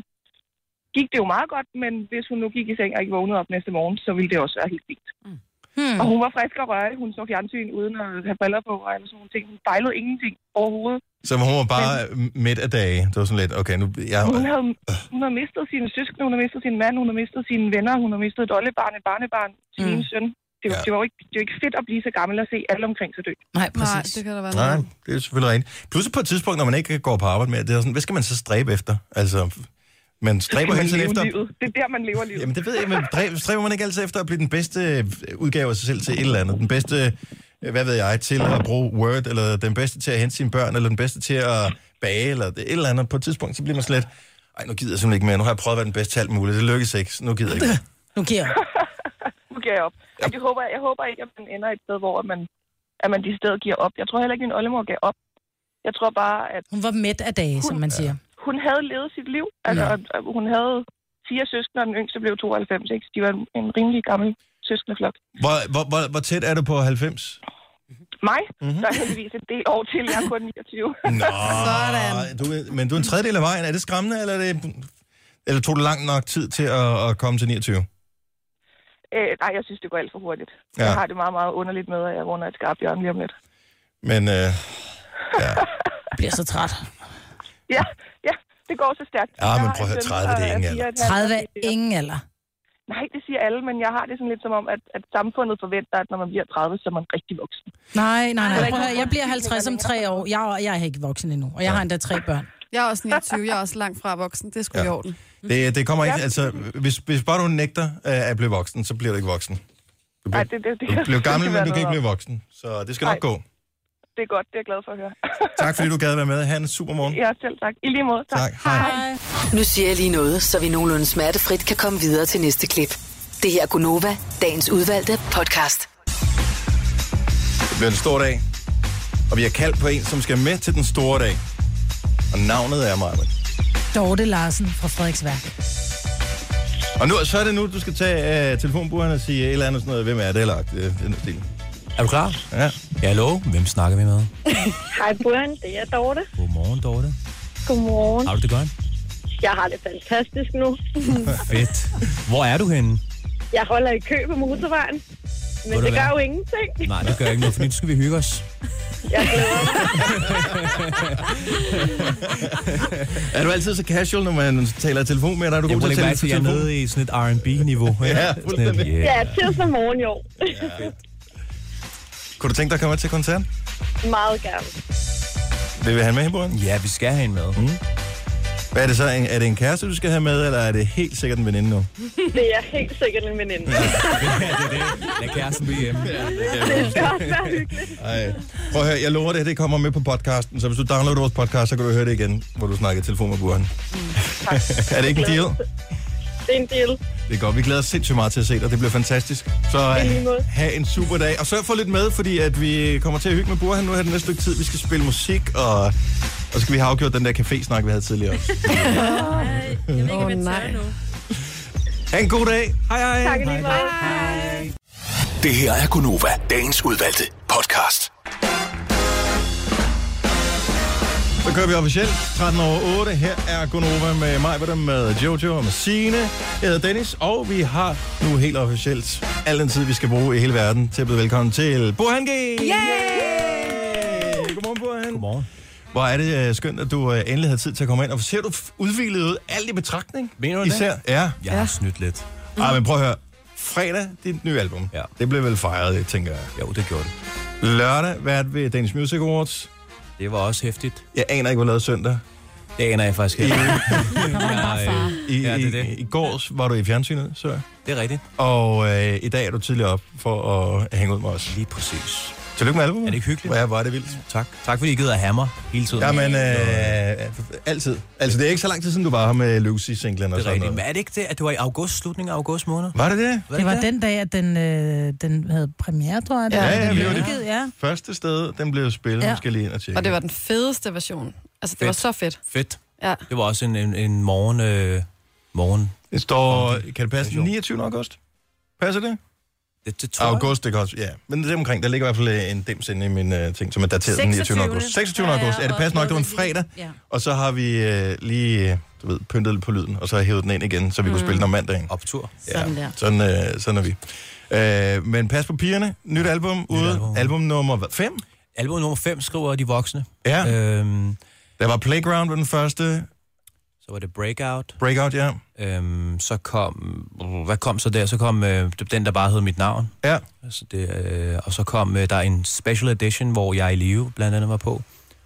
gik det jo meget godt, men hvis hun nu gik i seng og ikke vågnede op næste morgen, så ville det også være helt fint. Mm. Hmm. Og hun var frisk og rørig. Hun så fjernsyn uden at have briller på, og sådan nogle ting. Hun fejlede ingenting overhovedet. Så hun var bare men, midt af dage. Det var sådan lidt, okay, nu... Jeg... Hun, havde, hun havde mistet sine søskende, hun havde mistet sin mand, hun havde mistet sine venner, hun havde mistet et oldebarn, et barnebarn, sin mm. ene søn. Det var, ja. det, var jo ikke, det var ikke fedt at blive så gammel og se alle omkring sig dø. Nej, præcis. Nej, det kan der være Nej, noget. det er selvfølgelig rigtigt. Pludselig på et tidspunkt, når man ikke går på arbejde mere, det er sådan, hvad skal man så stræbe efter? Altså, man stræber hele tiden efter... Livet. Det er der, man lever livet. Jamen, det ved jeg, men stræber man ikke altid efter at blive den bedste udgave af sig selv til et eller andet? Den bedste, hvad ved jeg, til at bruge Word, eller den bedste til at hente sine børn, eller den bedste til at bage, eller et eller andet. På et tidspunkt, så bliver man slet... Ej, nu gider jeg simpelthen ikke mere. Nu har jeg prøvet at være den bedste til alt muligt. Det lykkes ikke. Nu gider jeg ikke. Nu giver jeg Nu giver jeg op. Ja. Jeg, håber, jeg håber ikke, at man ender et sted, hvor man, at man de steder giver op. Jeg tror heller ikke, at min oldemor gav op. Jeg tror bare, at... Hun var mæt af dage, hun, som man siger. Hun havde levet sit liv. Altså, ja. Hun havde fire søskende, og den yngste blev tooghalvfems. Ikke? De var en, en rimelig gammel søskendeflok. Hvor, hvor, hvor, hvor tæt er du på halvfems? Mig? Mm-hmm. Der er heldigvis en del år til. Jeg er kun niogtyve. Nå, du, men du er en tredjedel af vejen. Er det skræmmende, eller, er det, eller tog det langt nok tid til at, at komme til niogtyve? Øh, nej, jeg synes, det går alt for hurtigt. Ja. Jeg har det meget, meget underligt med, at jeg runder et skarpt hjørne lige om lidt. Men, øh, ja. Jeg bliver så træt. Ja, ja, det går så stærkt. Ja, men prøv at høre, tredive det er ingen alder. tredive er ingen alder. Nej, det siger alle, men jeg har det sådan lidt som om, at, at samfundet forventer, at når man bliver tredive, så er man rigtig voksen. Nej, nej, nej. Prøv at høre, jeg bliver halvtreds om tre år. Jeg, jeg er ikke voksen endnu, og jeg har endda tre børn. Jeg er også niogtyve, jeg er også langt fra voksen. Det er sgu ja. i orden. Det, det kommer ikke, altså, hvis, hvis bare du nægter at blive voksen, så bliver du ikke voksen. Du bliver, Ej, det, det, det, du bliver gammel, det men du kan ikke blive voksen. Så det skal nok Ej. gå. det er godt. Det er jeg glad for at høre. Tak fordi du gad være med. Ha' en super morgen. Ja, selv tak. I lige måde. Tak. Tak. Hej. Nu siger jeg lige noget, så vi nogenlunde smertefrit kan komme videre til næste klip. Det her er Gunova, dagens udvalgte podcast. Det bliver en stor dag, og vi har kaldt på en, som skal med til den store dag. Og navnet er Marvind. Dorte Larsen fra Frederiksværk. Og nu, så er det nu, du skal tage uh, telefonburen og sige et eller andet sådan noget. Hvem er det, eller uh, den stil. Er du klar? Ja. Ja, hallo. Hvem snakker vi med? Hej, Buren. Det er Dorte. Godmorgen, Dorte. Godmorgen. Har du det godt? Jeg har det fantastisk nu. Fedt. Hvor er du henne? Jeg holder i kø på motorvejen. Men det gør jo ingenting. Nej, det gør ikke noget, for nu skal vi hygge os. Jeg glæder mig. Er du altid så casual, når man taler telefon med dig? Er du god til at tale til telefon? Jeg er nede i sådan et R and B-niveau. Ja, fuldstændig. Yeah. Ja, tirsdag morgen i år. Ja. Kunne du tænke dig at komme til koncert? Meget gerne. Det vil han med, Hiborgen? Ja, vi skal have en med. Mm. Hvad er det så? Er det en kæreste, du skal have med, eller er det helt sikkert en veninde nu? Det er helt sikkert en veninde. Ja, det er det. Lad kæresten blive hjemme. Ja, det skal også være hyggeligt. Ej. Prøv at høre, jeg lover det, det kommer med på podcasten, så hvis du downloader vores podcast, så kan du høre det igen, hvor du snakker i telefon med Burhan. Mm, er det ikke en deal? Det er en deal. Det er godt. Vi glæder os sindssygt meget til at se dig. Det bliver fantastisk. Så uh, have en super dag. Og sørg for lidt med, fordi at vi kommer til at hygge med Burhan nu her det næste stykke tid. Vi skal spille musik, og, og så skal vi have afgjort den der café-snak, vi havde tidligere også. Jeg ved ikke, om jeg tør nu. Ha' en god dag. Hej, hej. Tak lige meget. Hej. Det her er Gunova, dagens udvalgte podcast. Så kører vi officielt. tretten over otte. Her er Gunova med mig, med Jojo og med Signe. Jeg hedder Dennis, og vi har nu helt officielt al den tid, vi skal bruge i hele verden til at byde velkommen til Burhan G. Yay! Yay! Godmorgen, Burhan. Godmorgen. Hvor er det uh, skønt, at du uh, endelig havde tid til at komme ind. Og ser du udviklet ud? Alt i betragtning? Mener du Især, det? Ja. Jeg har snydt lidt. Mm. Ej, men prøv at høre. Fredag, dit nye album. Ja. Det blev vel fejret, tænker jeg. Jo, det gjorde det. Lørdag, vært ved Danish Music Awards. Det var også hæftigt. Jeg aner ikke, hvad du lavede søndag. Det aner jeg faktisk ikke. I, I, ja, det det. I, I går var du i fjernsynet, så. Det er rigtigt. Og øh, i dag er du tidligere op for at hænge ud med os. Lige præcis. Tillykke med albumet. Er det ikke hyggeligt? Ja, hvor er det vildt. Tak. Tak fordi I gider at hamre hele tiden. Jamen, øh, altid. Altså, det er ikke så lang tid siden, du var her med Lucy-singlen og det er sådan rigtigt. noget. Men er det ikke det, at det var i august, slutningen af august måned? Var det det? Det var den dag, at den, øh, den havde premiere, tror jeg. Ja, ja, den ja, det udgivet, ja. Første sted, den blev spillet. Ja. Skal lige ind og tjekke. Og det var den fedeste version. Altså, det fedt. var så fedt. Fedt. Ja. Det var også en, en, en morgen... Øh, morgen. Det står... Kan det passe? niogtyvende august? Passer det? Det, det tror august, det kan også, ja. Men det er omkring, der ligger i hvert fald en dims inde i min uh, ting, som er dateret den niogtyvende august. seksogtyvende august, ja, ja, er det passende nok? Det var en fredag, ja. Og så har vi uh, lige, du ved, pyntet lidt på lyden, og så har jeg hævet den ind igen, så vi mm. kunne spille den om mandagen. Optur. Ja, sådan der. Sådan, uh, sådan er vi. Uh, men pas på pigerne, nyt album nyt ude, album, album nummer fem? Album nummer fem skriver de voksne. Ja. Øhm, der var Playground ved den første. Så var det Breakout. Breakout, ja. Øhm, så kom... Hvad kom så der? Så kom øh, den, der bare hed Mit Navn. Ja. Altså det, øh, og så kom øh, der en special edition, hvor Jeg i live blandt andet var på.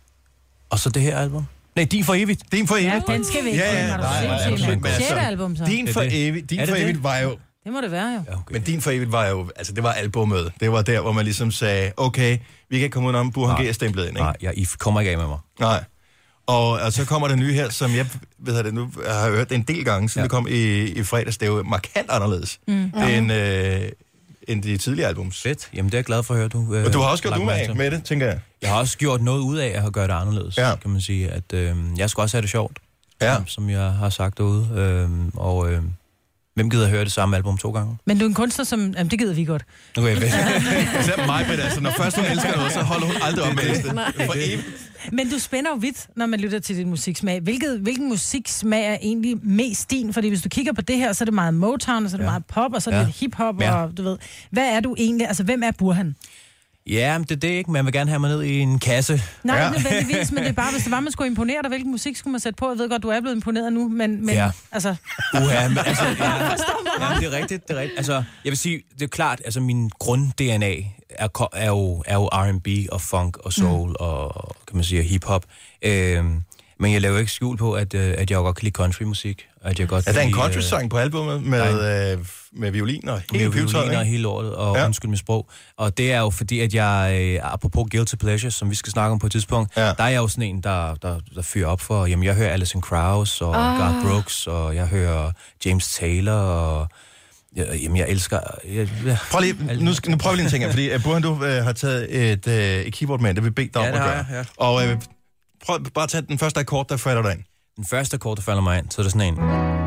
Og så det her album. Nej, Din for evigt. Din for evigt. Ja, den skal vi ikke. Ja, ja, nej, nej, nej, sjette album, så. Din for evigt, Din for evigt var jo... Det må det være, jo. Ja, okay. Men Din for evigt var jo... Altså, det var albummet. Det var der, hvor man ligesom sagde, okay, vi kan ikke komme ud om, Burhan G er stemplet ind, ikke? Nej, jeg, I kommer ikke af med mig. Nej. Og, og så kommer der nye her, som jeg ved det nu jeg har hørt en del gange, siden ja. det kom i, i fredags. Det er jo markant anderledes mm. end, øh, end de tidligere albums. Fedt. Jamen, det er jeg glad for at høre, du... Øh, og du har også gjort ud af med det, tænker jeg. Jeg har også gjort noget ud af at gøre det anderledes, ja. Kan man sige. At øh, jeg skal også have det sjovt, ja. Som jeg har sagt derude. Øh, og... Øh, Hvem gider høre det samme album to gange? Men du er en kunstner, som... Jamen, det gider vi godt. Okay, fedt. Især mig, Britt, altså, når først hun elsker noget, så holder hun aldrig op med det. For evigt. Men du spænder jo vidt, når man lytter til din musiksmag. Hvilket, hvilken musiksmag er egentlig mest din? Fordi hvis du kigger på det her, så er det meget Motown, og så er det ja. meget pop, og så er det ja. lidt hiphop, ja. og du ved... Hvad er du egentlig? Altså, hvem er Burhan? Ja, det er det ikke. Man vil gerne have mig ned i en kasse. Nej, ja. nødvendigvis, men det er bare, hvis det var, man skulle imponere dig, hvilken musik skulle man sætte på? Jeg ved godt, du er blevet imponeret nu, men, men ja. altså... Uha, men altså... Ja, ja, det er rigtigt, det er rigtigt. Altså, jeg vil sige, det er klart, altså min grund-D N A er, er, jo, er jo R and B og funk og soul mm. og, kan man sige, hip-hop. Øhm, Men jeg laver ikke skjul på, at, øh, at jeg godt kan lide countrymusik. At jeg godt er der en lide, country-sang på albumet med, øh, med violin og hele med violiner og hele året, og ja. Undskyld mit sprog. Og det er jo fordi, at jeg, øh, apropos Guilty Pleasures, som vi skal snakke om på et tidspunkt, ja. Der er jeg jo sådan en, der, der, der fyrer op for, jamen jeg hører Alison Krauss og ah. Garth Brooks, og jeg hører James Taylor, og jeg, jamen jeg elsker... Jeg, jeg, Prøv lige, nu, skal, nu prøver vi lige en ting her, fordi uh, Burhan, du uh, har taget et, uh, et keyboard med, det vi bedt dig om ja, at gøre. Jeg, ja. Og uh, prøv bare at tage den første akkord, der falder dig ind. Den første akkord, der falder mig ind, så er det sådan en...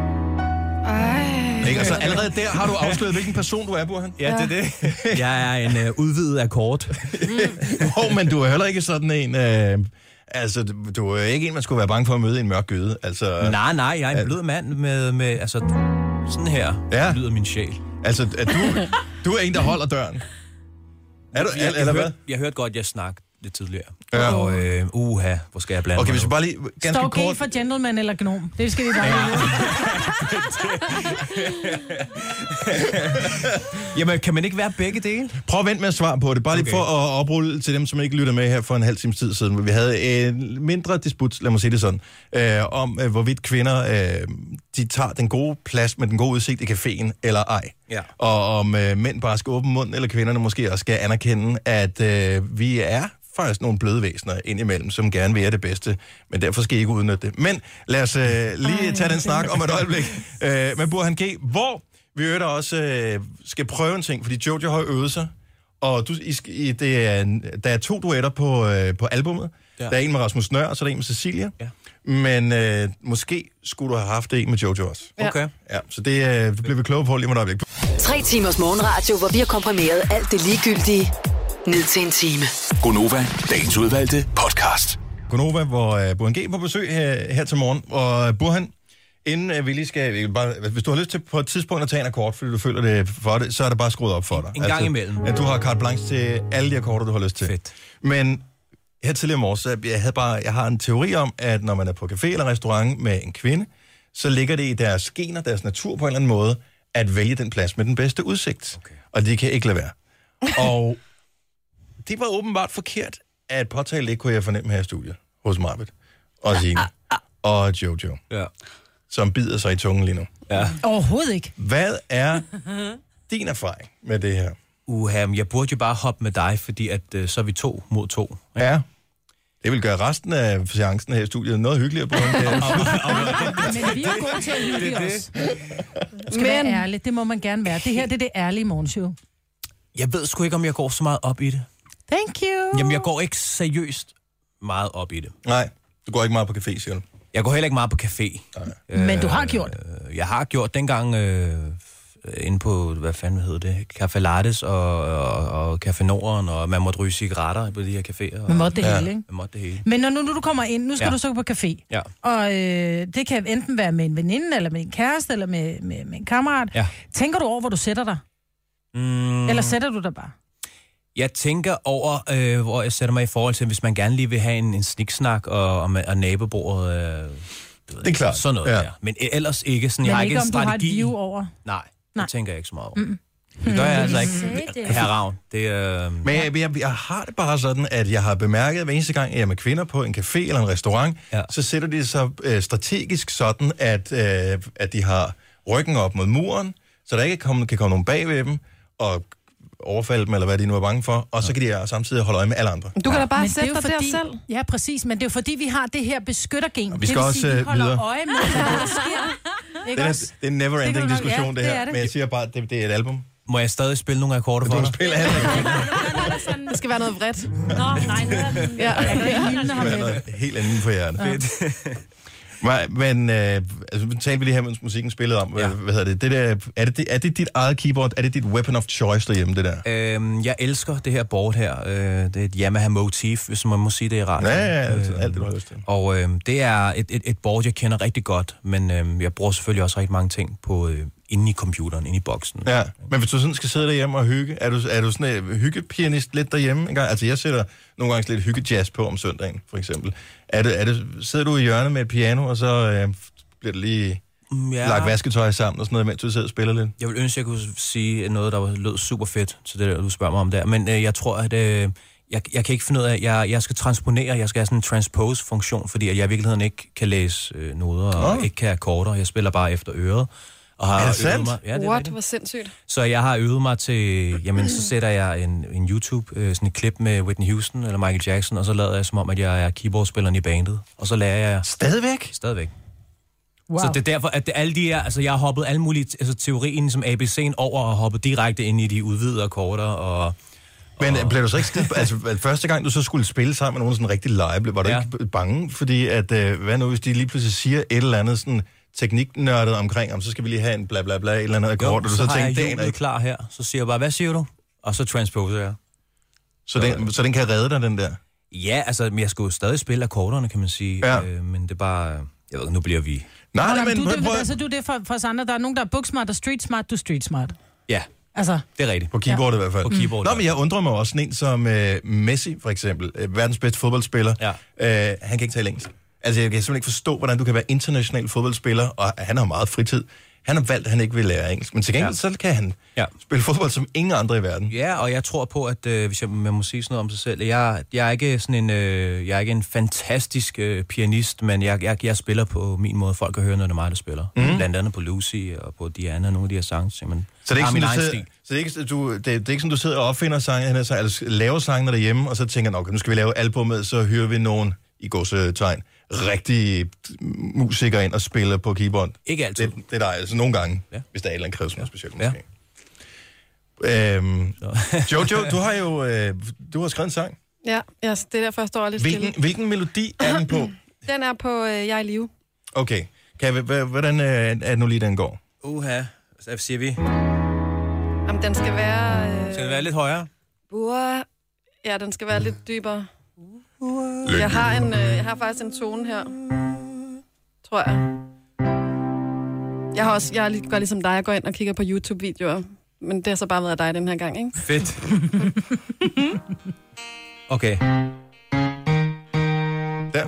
Ej. Ikke? Altså allerede der har du afsløret, hvilken person du er, Burhan. Ja, det er det. Jeg er en uh, udvidet akkord. oh, men du er heller ikke sådan en... Uh, altså, du er ikke en, man skulle være bange for at møde i en mørk gyde. Altså, nej, nej, jeg er en blød mand med... med altså, sådan her ja. lyder min sjæl. Altså, er du, du er en, der holder døren. Er du, jeg, eller jeg, hvad? Hørte, jeg hørte godt, jeg snakkede lidt tidligere. Ja. Og øh, uha, hvor skal jeg blande okay, mig hvis vi bare lige ganske Står kort... for gentleman eller gnom? Det skal vi bare ja. Jamen, kan man ikke være begge dele? Prøv at vente med at svare på det. Bare lige okay. for at oprulle til dem, som ikke lytter med her for en halv times tid siden. Vi havde en mindre disput, lad mig sige det sådan, øh, om øh, hvorvidt kvinder øh, de tager den gode plads med den gode udsigt i caféen eller ej. Ja. Og om øh, mænd bare skal åbne munden, eller kvinderne måske også skal anerkende, at øh, vi er faktisk nogle bløde væsener indimellem, som gerne vil have det bedste, men derfor skal I ikke udnytte det. Men lad os øh, lige Ej, tage den snak om et øjeblik øh, med Burhan G, hvor vi øvrigt også øh, skal prøve en ting, fordi Jojo har øvet sig, og du, I, det er, der er to duetter på, øh, på albummet. Ja. Der er en med Rasmus Nøhr, og så er der en med Cecilia. Ja. Men øh, måske skulle du have haft en med Jojo også. Okay. Ja, så det, øh, det bliver vi kloge på lige om et øjeblik. Tre timers morgenradio, hvor vi har komprimeret alt det ligegyldige ned til en time. Gonova, dagens udvalgte podcast. Gonova, hvor uh, Burhan G på besøg her, her til morgen. Og Burhan, inden uh, vi lige skal... Vi bare, hvis du har lyst til på et tidspunkt at tage en akkord, fordi du føler det for det, så er det bare skruet op for dig. En gang altså, imellem. At du har carte blanche til alle de akkorder, du har lyst til. Fedt. Men her tidligere morges, så jeg, havde bare, jeg har en teori om, at når man er på café eller restaurant med en kvinde, så ligger det i deres gener, deres natur på en eller anden måde, at vælge den plads med den bedste udsigt. Okay. Og det kan ikke lade være. Og det var åbenbart forkert at påtale det, kunne jeg fornemme her i studiet hos Marbet og Signe og Jojo, ja. Som bider sig i tungen lige nu. Ja. Overhovedet ikke. Hvad er din erfaring med det her? Uha, jeg burde jo bare hoppe med dig, fordi at, uh, så er vi to mod to. Ikke? Ja. Det vil gøre resten af seancen her i studiet noget hyggeligere på en Men vi er gode til at hygge os. Skal være ærligt, det må man gerne være. Det her, det er det ærlige morgenshow. Jeg ved sgu ikke, om jeg går så meget op i det. Thank you. Jamen, jeg går ikke seriøst meget op i det. Nej, du går ikke meget på café, siger du? Jeg går heller ikke meget på café. Øh, Men du har gjort? Øh, jeg har gjort dengang øh, inde på, hvad fanden hedder det, Café Lattes og, og, og Café Norden, og man måtte ryge cigaretter på de her caféer. Man måtte det ja. hele, ikke? Man måtte det hele. Men når nu, nu du kommer ind, nu skal ja. du så på café. Ja. Og øh, det kan enten være med en veninde, eller med en kæreste, eller med, med, med en kammerat. Ja. Tænker du over, hvor du sætter dig? Mm. Eller sætter du dig bare? Jeg tænker over, øh, hvor jeg sætter mig i forhold til, hvis man gerne lige vil have en, en sniksnak og, og, og nabobordet. Øh, det er klart. Sådan noget ja. der. Men ellers ikke. Sådan, Men jeg har ikke, ikke om en du strategi. har et view over? Nej, Nej. det tænker jeg ikke så meget over. Mm. Det gør jeg altså ikke. Det. Herre Ravn. Det, øh... Men jeg, jeg, jeg har det bare sådan, at jeg har bemærket, at hver eneste gang jeg er med kvinder på en café eller en restaurant, ja. så sætter de sig øh, strategisk sådan, at, øh, at de har ryggen op mod muren, så der ikke kan, kan komme nogen bag ved dem, og overfalde dem, eller hvad de nu er bange for, og så kan de samtidig holde øje med alle andre. Du kan da bare men sætte dig fordi, der selv. Ja, præcis, men det er jo fordi, vi har det her beskyttergen. Og vi skal det vil også sige, vi holder videre. øje med, hvad der sker. Ikke det, er, også? det er en never-ending diskussion, ja, det her. det det. Men jeg siger bare, at det, det er et album. Må jeg stadig spille nogle akkorder for dig? Du spiller alle. Det skal være noget vredt. Nå, nej, det er den. Ja, det er noget helt andet for hjertet. Men øh, altså, talte vi lige her, mens musikken spillede om, ja. hvad hedder det? det der, er, det, er det dit eget keyboard? Er det dit weapon of choice derhjemme, det der? Øhm, jeg elsker det her board her. Øh, det er et Yamaha Motif, hvis man må sige det i radio. Ja, ja, altså, øh, alt det, du har lyst til. Og øh, det er et, et, et board, jeg kender rigtig godt, men øh, jeg bruger selvfølgelig også rigtig mange ting på øh, inde i computeren, inde i boksen. Ja, men hvis du sådan skal sidde derhjemme og hygge, er du, er du sådan en hyggepianist lidt derhjemme? Engang? Altså, jeg sætter nogle gange lidt hyggejazz på om søndagen, for eksempel. Er det, er det, sidder du i hjørnet med et piano, og så øh, bliver det lige ja. lagt vasketøj sammen og sådan noget, mens du sidder og spiller lidt? Jeg vil ønske, at jeg kunne sige noget, der lød super fedt til det, der, du spørger mig om der. Men øh, jeg tror, at øh, jeg, jeg kan ikke finde ud af, jeg, jeg skal transponere, jeg skal have sådan en transpose-funktion, fordi at jeg i virkeligheden ikke kan læse øh, noder, og oh. ikke kan akkorder. Jeg spiller bare efter øret. Og har er det øvet sandt? mig, ja, det er What? rigtigt. Hvor sindssygt. Så jeg har øvet mig til, jamen så sætter jeg en, en YouTube, øh, sådan et klip med Whitney Houston eller Michael Jackson, og så lader jeg som om, at jeg er keyboardspilleren i bandet. Og så lærer jeg... Stadigvæk? Stadigvæk. Wow. Så det er derfor, at det, alle de her, altså jeg har hoppet alle mulige, altså teorien som A B C'en over og hoppet direkte ind i de udvidede akkorder og... Men og... blev du så ikke skide... altså første gang, du så skulle spille sammen med nogen sådan rigtig live, var du ja. ikke bange? Fordi at, øh, hvad nu, hvis de lige pludselig siger et eller andet sådan tekniknørdet omkring, om så skal vi lige have en bla bla bla, et eller andet akkord, og du så, så tænker, tænker, den er klar her. Så siger jeg bare, hvad siger du? Og så transposer jeg. Så, så, den, så den kan redde dig, den der? Ja, altså, men jeg skulle spille spille akkorderne, kan man sige. Ja. Øh, men det er bare... Jeg ved ikke, nu bliver vi... Nej, nej, men... Du, det, altså, du er det for, for os andre. Der er nogen, der er booksmart og street smart. Du er street smart. Ja, altså, det er rigtigt. På keyboardet ja. i hvert fald. På keyboard, Nå, men jeg undrer mig også sådan en som uh, Messi, for eksempel. Uh, verdens bedste fodboldspiller. Ja. Uh, han kan ikke tale engelsk. Altså, jeg kan simpelthen ikke forstå, hvordan du kan være international fodboldspiller, og han har meget fritid. Han har valgt, at han ikke vil lære engelsk. Men til gengæld, ja. så kan han ja. spille fodbold som ingen andre i verden. Ja, og jeg tror på, at øh, hvis jeg, jeg må sige sådan noget om sig selv, jeg, jeg er ikke sådan en, øh, jeg er ikke en fantastisk øh, pianist, men jeg, jeg, jeg spiller på min måde. Folk kan høre, når det er mig, der spiller. Mm. Blandt andet på Lucy og på Diana, nogle af de her sange. Så det er ikke sådan, du sidder, så det er ikke, du, det, det er ikke sådan, du sidder og opfinder sange, altså laver sangene derhjemme, og så tænker du, okay, nu skal vi lave albumet, så hører vi nogen i gåsetegn rigtig musikere ind og spiller på keyboard. Ikke altid. Det, det er der altså nogle gange, ja. hvis der er et eller andet kræves noget ja. specielt måske. Ja. Øhm, Jojo, du har jo øh, du har skrevet en sang. Ja, yes, det er derfor, jeg står lidt hvilken, stille. Hvilken melodi er den på? Den er på øh, Jeg er i live. Okay. Kan jeg, hvordan øh, er det nu lige, den går? Uha, så siger vi. Jamen, den skal være... Øh, skal den være lidt højere? Bua. Ja, den skal være lidt dybere. Jeg har, en, øh, jeg har faktisk en tone her, tror jeg. Jeg har også, jeg gør ligesom dig, jeg går ind og kigger på YouTube-videoer, men det har så bare været dig den her gang, ikke? Fedt. Okay. Der.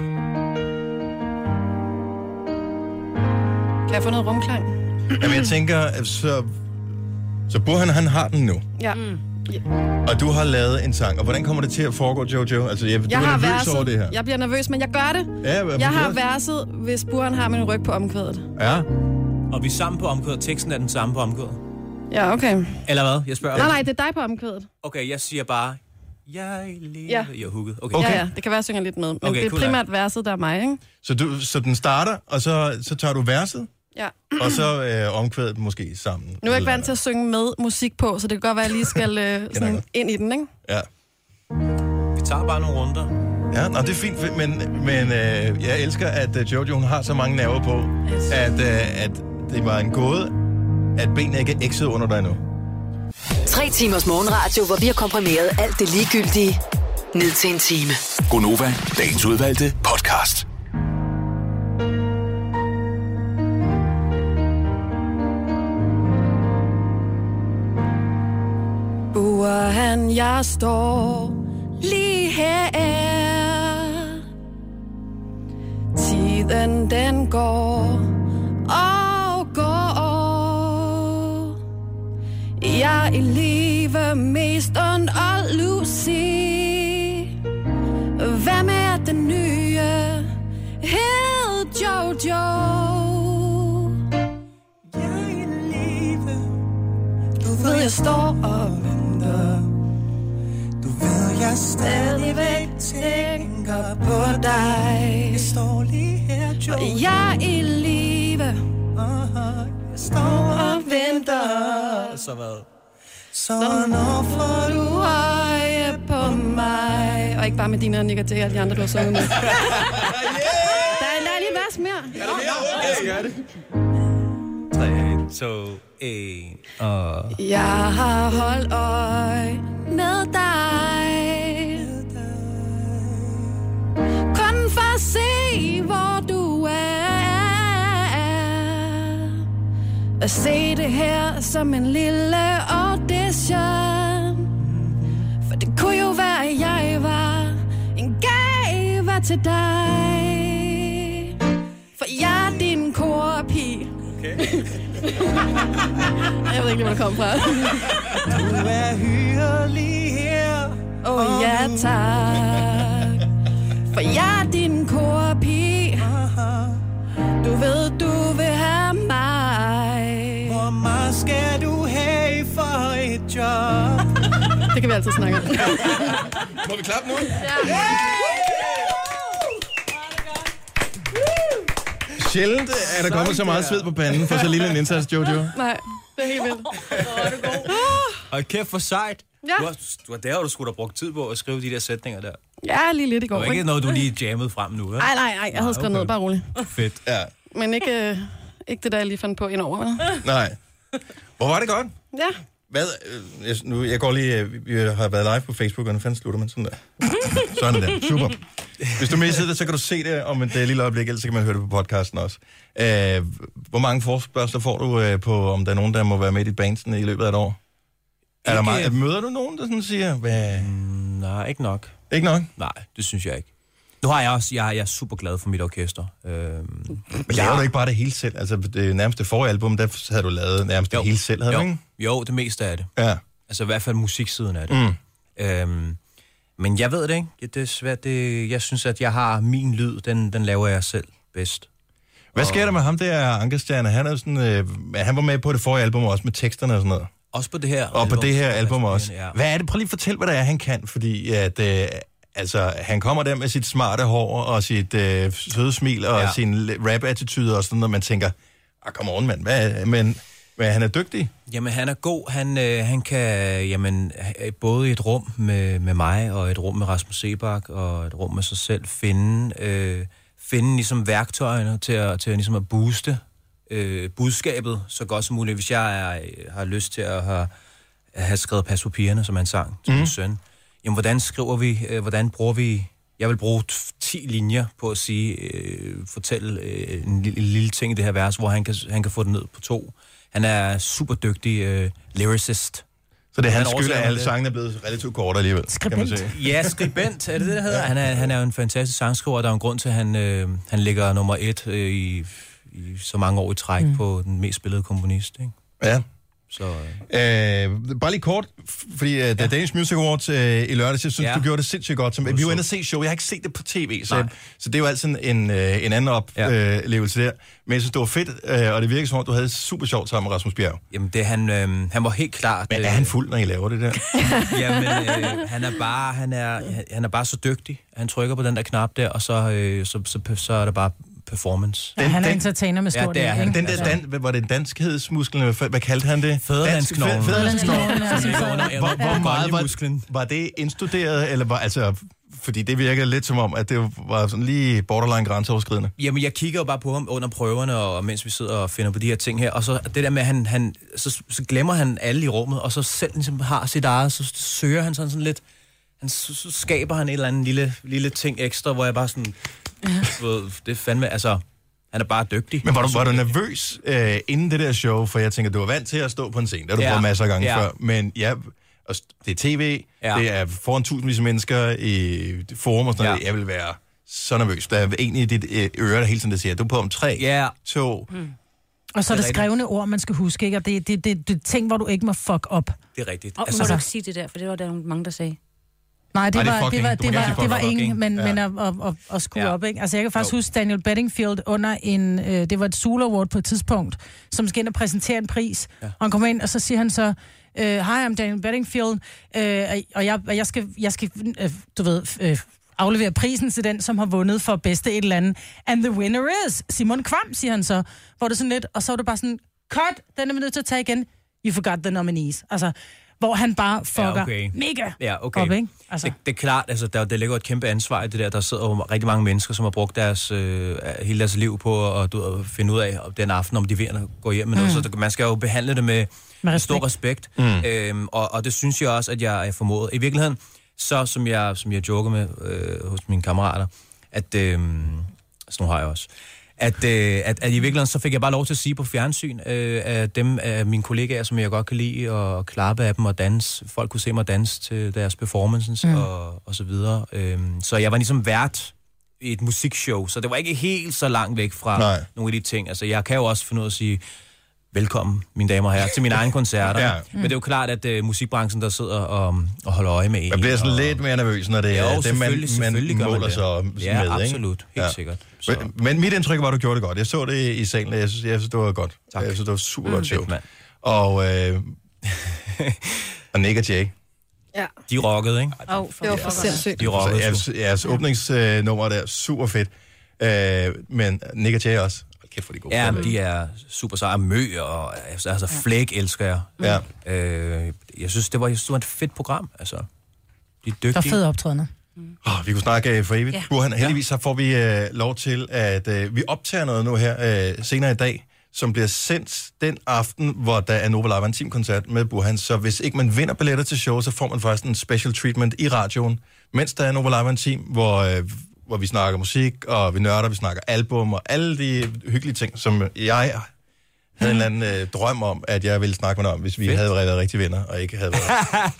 Kan jeg få noget rumklang? Jamen, jeg tænker, så, så Burhan, han har den nu. Ja. Mm. Yeah. Og du har lavet en sang, og hvordan kommer det til at foregå, Jojo? Altså, jeg, jeg du er har nervøs verset. over det her. Jeg bliver nervøs, men jeg gør det. Ja, jeg har verset, hvis Burhan har min ryg på omkvædet. Ja. Og vi er sammen på omkvædet. Teksten er den samme på omkvædet. Ja, okay. Eller hvad? Jeg spørger. Nej, nej, det er dig på omkvædet. Okay, jeg siger bare, jeg lever. Ja. Jeg er hugget. Okay. Okay. Ja, ja, det kan være, at jeg synger lidt med. Men okay, det er cool primært like. Verset, der er mig, ikke? Så, du, så den starter, og så, så tager du verset? Ja. Og så øh, omkvædet måske sammen. Nu er jeg ikke vant til at synge med musik på, så det kan godt være, at jeg lige skal øh, sådan ind i den, ikke? Ja. Vi tager bare nogle runder. Ja, nå, det er fint, men, men øh, jeg elsker, at uh, Jojo hun har så mange nerver på, at, øh, at det var en gåde, at benene ikke er ekset under dig nu. Tre timers morgenradio, hvor vi har komprimeret alt det ligegyldige ned til en time. Gonova, dagens udvalgte podcast. Burhan, jeg står lige her. Tiden den går og går. Jeg er i live mest und og Lucy. Hvad med den nye hed Jojo? Jeg er i live. Du ved, jeg står og venter. Du ved, jeg stadigvæk tænker på dig. Jeg står lige her, Jojo. Og jeg er i live. Jeg står og venter. Så hvad? Så når får du øje på mig. Og ikke bare med dine og Nick og alle de andre, du har sunget med. Der er lige vers mere. Er der mere? Jeg skal gøre det. tre, to, et, og... Jeg har holdt øje med dig. Kun for at se, hvor du er. At se det her som en lille audition. For det kunne jo være, at jeg var en gave til dig. For jeg er din korpige. Okay. Jeg ved ikke, hvor det kom fra. Du er hyggelig her. Åh oh, ja tak, for jeg er din korpige. Du ved, du vil have mig. Hvor meget skal du have for et job? Det kan vi altid snakke om. Må vi klappe nu? Ja. Sjældent er der kommet så meget sved på panden for så lille en indsats, Jojo. Nej, det er helt vildt. Åh, det er god. Og kæft for sejt. Ja. Du har, du har, der har du sgu da brugt tid på at skrive de der sætninger der. Ja, lige lidt i går. Det var ikke noget, du lige jammede frem nu, vel? Nej, nej, nej. Jeg havde skrevet okay. ned, bare roligt. Fedt. Ja. Men ikke, øh, ikke det, der jeg lige fandt på indover, vel? Nej. Hvor var det godt? Ja. Hvad? Øh, jeg, nu, jeg går lige... Øh, vi har været live på Facebook, og nu fanden slutter man sådan der. Sådan der. Super. Hvis du missede det, så kan du se det om et uh, lille øjeblik, ellers så kan man høre det på podcasten også. Uh, hvor mange forspørgsler får du uh, på, om der er nogen, der må være med i dit band sådan, i løbet af et år? Er der meget, møder du nogen, der sådan siger... Hvad? Mm, nej, ikke nok. Ikke nok? Nej, det synes jeg ikke. Nu har jeg også... Jeg, jeg er super glad for mit orkester. Uh, Men laver du ikke bare det hele selv? Altså, det nærmeste forrige album, der havde du lavet nærmest jo. det hele selv, havde jo. du ikke? Jo, det meste af det. Ja. Altså i hvert fald musiksiden af det. Mm. Øhm, men jeg ved det ikke. Det er svært. Det, jeg synes, at jeg har min lyd, den, den laver jeg selv bedst. Hvad sker der med ham der, Ankerstjerne? Han, er sådan, øh, han var med på det forrige album også med teksterne og sådan noget. Også på det her. Og på det her album også. Ja. Hvad er det? Prøv lige at fortælle, hvad det er, han kan. Fordi at, øh, altså, han kommer der med sit smarte hår og sit øh, søde smil og ja. sin rap-attitude og sådan noget. Man tænker, ah, come on, mand. Hvad, men, men han er dygtig. Jamen, han er god. Han, øh, han kan jamen, både i et rum med, med mig og et rum med Rasmus Sebak og et rum med sig selv finde, øh, finde ligesom værktøjerne til at, til at, ligesom at booste øh, budskabet så godt som muligt. Hvis jeg er, har lyst til at have, at have skrevet Pas på pigerne, som han sang til mm. min søn, jamen, hvordan skriver vi, øh, hvordan bruger vi... Jeg vil bruge ti linjer på at sige, øh, fortælle øh, en, lille, en lille ting i det her vers, hvor han kan, han kan få det ned på to. Han er super dygtig øh, lyricist. Så det er hans skyld, at alle sangene er blevet relativt korte alligevel, skribent. kan man sige. Ja, skribent, er det det, der hedder? Han er, han er jo en fantastisk sangskriver, der er en grund til, at han, øh, han ligger nummer et øh, i, i så mange år i træk mm. på den mest spillede komponist, ikke? Ja. Så, øh, bare lige kort, fordi uh, ja. The Danish Music Awards uh, i lørdag, jeg synes, ja. du gjorde det sindssygt godt. Som, vi var inde og se show, jeg har ikke set det på tv, så, så det er jo altid en, uh, en anden oplevelse ja. uh, der. Men jeg synes, det var fedt, uh, og det virker som om, du havde super sjovt sammen med Rasmus Bjerg. Jamen, det han, øh, han var helt klart... Men er han fuld, når I laver det der? Jamen, øh, han er bare han er, han er bare så dygtig. Han trykker på den der knap der, og så, øh, så, så, så, så er det bare... performance. Ja, han er entertainer med stort. Ja, det er han. Den der dan, var det danskhedsmusklen? Hvad kaldte han det? Fædrelandsknoglen. Fædrelandsknoglen. Hvor, hvor meget var, var det indstuderet, eller var, altså, fordi det virker lidt som om, at det var sådan lige borderline grænseoverskridende. Jamen, jeg kigger jo bare på ham under prøverne, og mens vi sidder og finder på de her ting her, og så det der med, at han, han så, så glemmer han alle i rummet, og så selv ligesom har sit eget, så søger han sådan, sådan lidt, han, så, så skaber han et eller andet lille, lille ting ekstra, hvor jeg bare sådan... det er fandme, altså, han er bare dygtig. Men var du, var du nervøs øh, inden det der show? For jeg tænker, du var vant til at stå på en scene. Det har du ja. prøvet masser af gange ja. før. Men ja, det er tv, ja. det er foran tusindvis af mennesker i forum og sådan noget. Ja. Jeg vil være så nervøs. Der er en i dit øre, der hele tiden der siger, du er på om tre, ja. to... Mm. Og så er der skrevne ord, man skal huske, ikke? Og det er det, det, det ting, hvor du ikke må fuck op. Det er rigtigt. Og altså, må du ikke sige det der, for det var der mange, der sagde. Nej, det Ej, var, det var, det var, det var ingen, men, ja. men at, at, at, at skrue ja. op, ikke? Altså, jeg kan faktisk jo. huske Daniel Bedingfield under en, øh, det var et Zulu Award på et tidspunkt, som skal ind og præsentere en pris, ja. og han kommer ind, og så siger han så, øh, hi, I'm Daniel Bedingfield, øh, og jeg, jeg skal, jeg skal øh, du ved, øh, aflevere prisen til den, som har vundet for bedste et eller andet. And the winner is Simon Kvam, siger han så, hvor det sådan lidt, og så var det bare sådan, cut, den er vi nødt til at tage igen. You forgot the nominees. Altså, hvor han bare fucker ja, okay. mega ja, okay. op, ikke? Altså. Det, det er klart, altså, der, der ligger et kæmpe ansvar i det der. Der sidder jo rigtig mange mennesker, som har brugt deres, øh, hele deres liv på at, at finde ud af den aften, om de vil gå hjem. Men mm. også, man skal jo behandle det med, med stor respekt. Mm. Øhm, og, og det synes jeg også, at jeg er formået. I virkeligheden, så som jeg, som jeg joker med øh, hos mine kammerater, at, øh, sådan har jeg også, At, øh, at, at i virkeligheden, så fik jeg bare lov til at sige på fjernsyn, øh, af dem af mine kollegaer, som jeg godt kan lide, og klappe af dem og danse. Folk kunne se mig danse til deres performances, mm. og, og så videre. Øh, så jeg var ligesom vært i et musikshow, så det var ikke helt så langt væk fra Nej. nogle af de ting. Altså, jeg kan jo også finde ud af at sige, velkommen, mine damer og herrer, til mine egne koncerter. Ja. Men det er jo klart, at uh, musikbranchen, der sidder og, og holder øje med en. Man bliver sådan og... lidt mere nervøs, når det er det, man, man måler sig ja, med. Ja, absolut. Helt ja. sikkert. Så. Men mit indtryk var, at du gjorde det godt. Jeg så det i salen, jeg synes, jeg synes det var godt. Tak. Jeg synes, det var super mm. godt show. Og, øh, og Nick og Jay. Ja. De rockede, ikke? Oh, det var for sindssygt. De rockede. Jeres, jeres åbningsnummer der, super fedt. Øh, men Nick og Jay også. Kæft, for de gode. Ja, men de er super seje. Mø og altså Flake elsker jeg. Ja. Øh, jeg synes, det var, det var et fedt program. Altså, de er dygtige. Der er fede optrædende. Mm. Oh, vi kunne snakke for evigt. Ja. Burhan, heldigvis så får vi uh, lov til, at uh, vi optager noget nu her uh, senere i dag, som bliver sendt den aften, hvor der er Nova Live en teamkoncert med Burhan. Så hvis ikke man vinder billetter til show, så får man faktisk en special treatment i radioen, mens der er Nova Live en team, hvor... Uh, hvor vi snakker musik, og vi nørder, vi snakker album, og alle de hyggelige ting, som jeg havde en eller anden øh, drøm om, at jeg ville snakke med om, hvis vi Fedt. havde været rigtige venner, og ikke havde været...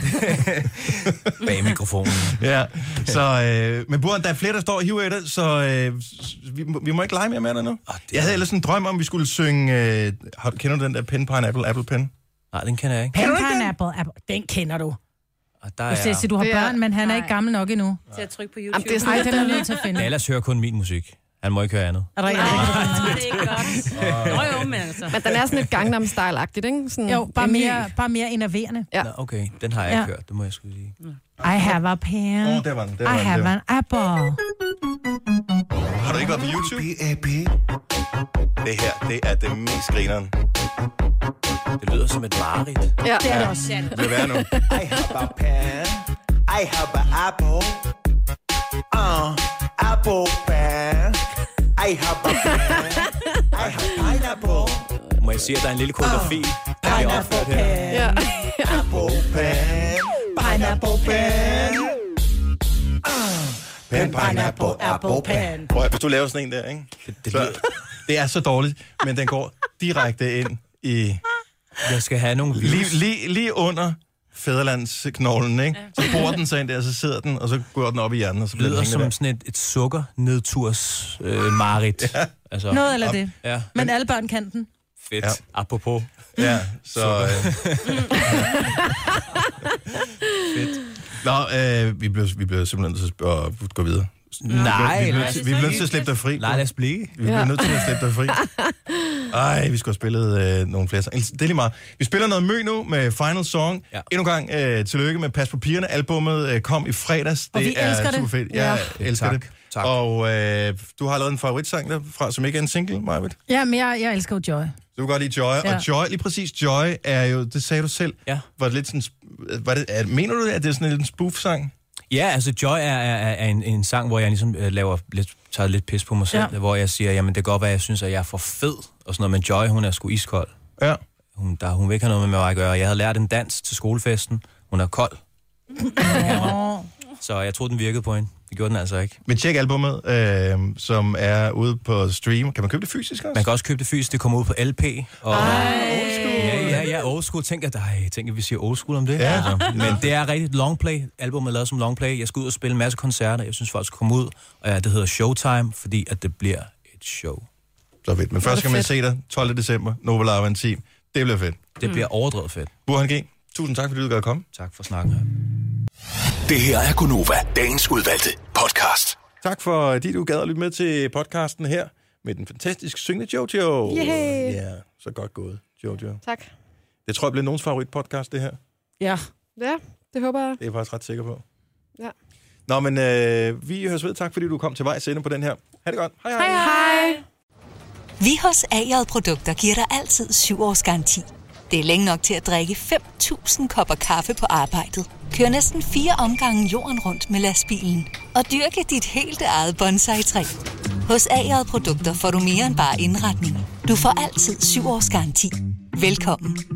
Bag mikrofonen. Ja, så... Øh, men Burhan, der er flere, der står og hiver i det, så øh, vi, vi må ikke lege mere med dig nu. Oh, jeg havde ellers en drøm om, vi skulle synge... Øh, har, kender du den der Pen, Pineapple, Apple Pen? Nej, den kender jeg ikke. Pen, Pineapple, Apple. Den kender du. Der er... Du siger, du har børn, men han er ikke gammel nok endnu. Til at trykke på YouTube. Jamen, det er sådan, den er nødt til at finde. Ellers hører kun min musik. Han må ikke høre andet. Er der ikke? Det er ikke godt. Nå jo, men altså. Men den er sådan lidt Gangnam Style-agtigt, ikke? Sådan jo, bare mere, bare mere enerverende. Ja. Nå, okay, den har jeg ikke ja. hørt. Det må jeg skulle sige. I have a pen. Åh, oh, det var den. Det var I den, have var. an apple. Har du ikke været på YouTube? Det her, det er det mest grineren. Det lyder som et mareridt. Ja, det er det også. Det vil være nu. I have a pen. I have an apple. Uh, apple pen. I have a pen. I have pineapple. Må jeg sige, at der er en lille koreografi, der bliver opført her. Ja. Apple pen. Pineapple pen. Pen, pineapple, apple pen. Prøv at, hvis du laver sådan en der, ikke? Det, det, så, det er så dårligt, men den går direkte ind i... Jeg skal have nogle views. Lige, lige, lige under fædrelandsknoglen, ikke? Så bor den sig ind der, så sidder den, og så går den op i hjernen, og så bliver det den som der. sådan et, et sukker-nedturs øh, marit. Ja. Altså, noget eller det. Ja. Men alle børn kan den. Fedt. Ja. Apropos. Ja, så... Øh... Fedt. Nå, øh, vi bliver vi bliver simpelthen nødt til at gå videre. Nej, vi bliver, vi bliver nødt til at slippe dig fri. Nej, lad os blive. Vi bliver ja. nødt til at slippe dig fri. Ej, vi skulle have spillet øh, nogle flere sange. Det er lige meget. Vi spiller noget Mø nu med Final Song. Ja. Endnu en gang øh, tillykke med Pas på pigerne. Albummet øh, kom i fredags. Og det vi er elsker super det. fedt. Ja. Jeg elsker tak. det. Tak. Og øh, du har lavet en favoritsang derfra, som ikke er en single, Majbet. Ja, men jeg, jeg elsker jo Joy. Du kan godt lide Joy. Ja. Og Joy, lige præcis Joy, er jo, det sagde du selv, ja. var det lidt sådan, var det, er, mener du, at det er sådan en spoof-sang? Ja, altså Joy er, er, er en, en sang, hvor jeg ligesom øh, laver lidt, tager lidt pis på mig selv, ja. Hvor jeg siger, jamen det kan godt være, jeg synes, at jeg er for fed, og sådan noget, men Joy, hun er sgu iskold. Ja. Hun, der, hun vil ikke have noget med mig at gøre. Jeg havde lært en dans til skolefesten. Hun er kold. Ja. Så jeg troede, den virkede på hende. Det gjorde den altså ikke. Men tjek albummet, øh, som er ude på stream. Kan man købe det fysisk også? Man kan også købe det fysisk. Det kommer ud på L P. Og... Ej. Old school. Ja, ja, ja, old school. Tænk, at, ej, tænk, at vi siger old school om det. Ja. Altså. Men det er rigtig longplay. Albummet er lavet som longplay. Jeg skal ud og spille en masse koncerter. Jeg synes folk skal komme ud. Og ja, det hedder Showtime, fordi at det bliver et show. Så fedt. Men først skal man se dig tolvte december. Nova Live en team. Det bliver fedt. Det bliver overdrevet fedt. Burhan G, tusind tak, fordi du gad at komme. Tak for snakken her. Det her er Gunova, dagens udvalgte podcast. Tak for, at du gad at lytte med til podcasten her med den fantastiske syngende Jojo. Yay. Ja, så godt gået, Jojo. Tak. Det tror jeg bliver nogens favoritpodcast, det her. Ja. Ja, det håber jeg. Det er jeg faktisk ret sikker på. Ja. Nå, men øh, vi høres ved. Tak, fordi du kom til vejs ende på den her. Ha' det godt. Hej, hej. Hej, hej. Vi hos A J Produkter giver dig altid syv års garanti. Det er længe nok til at drikke fem tusind kopper kaffe på arbejdet. Kør næsten fire omgange jorden rundt med lastbilen. Og dyrke dit helt eget bonsai-træ. Hos A J Produkter får du mere end bare indretning. Du får altid syv års garanti. Velkommen.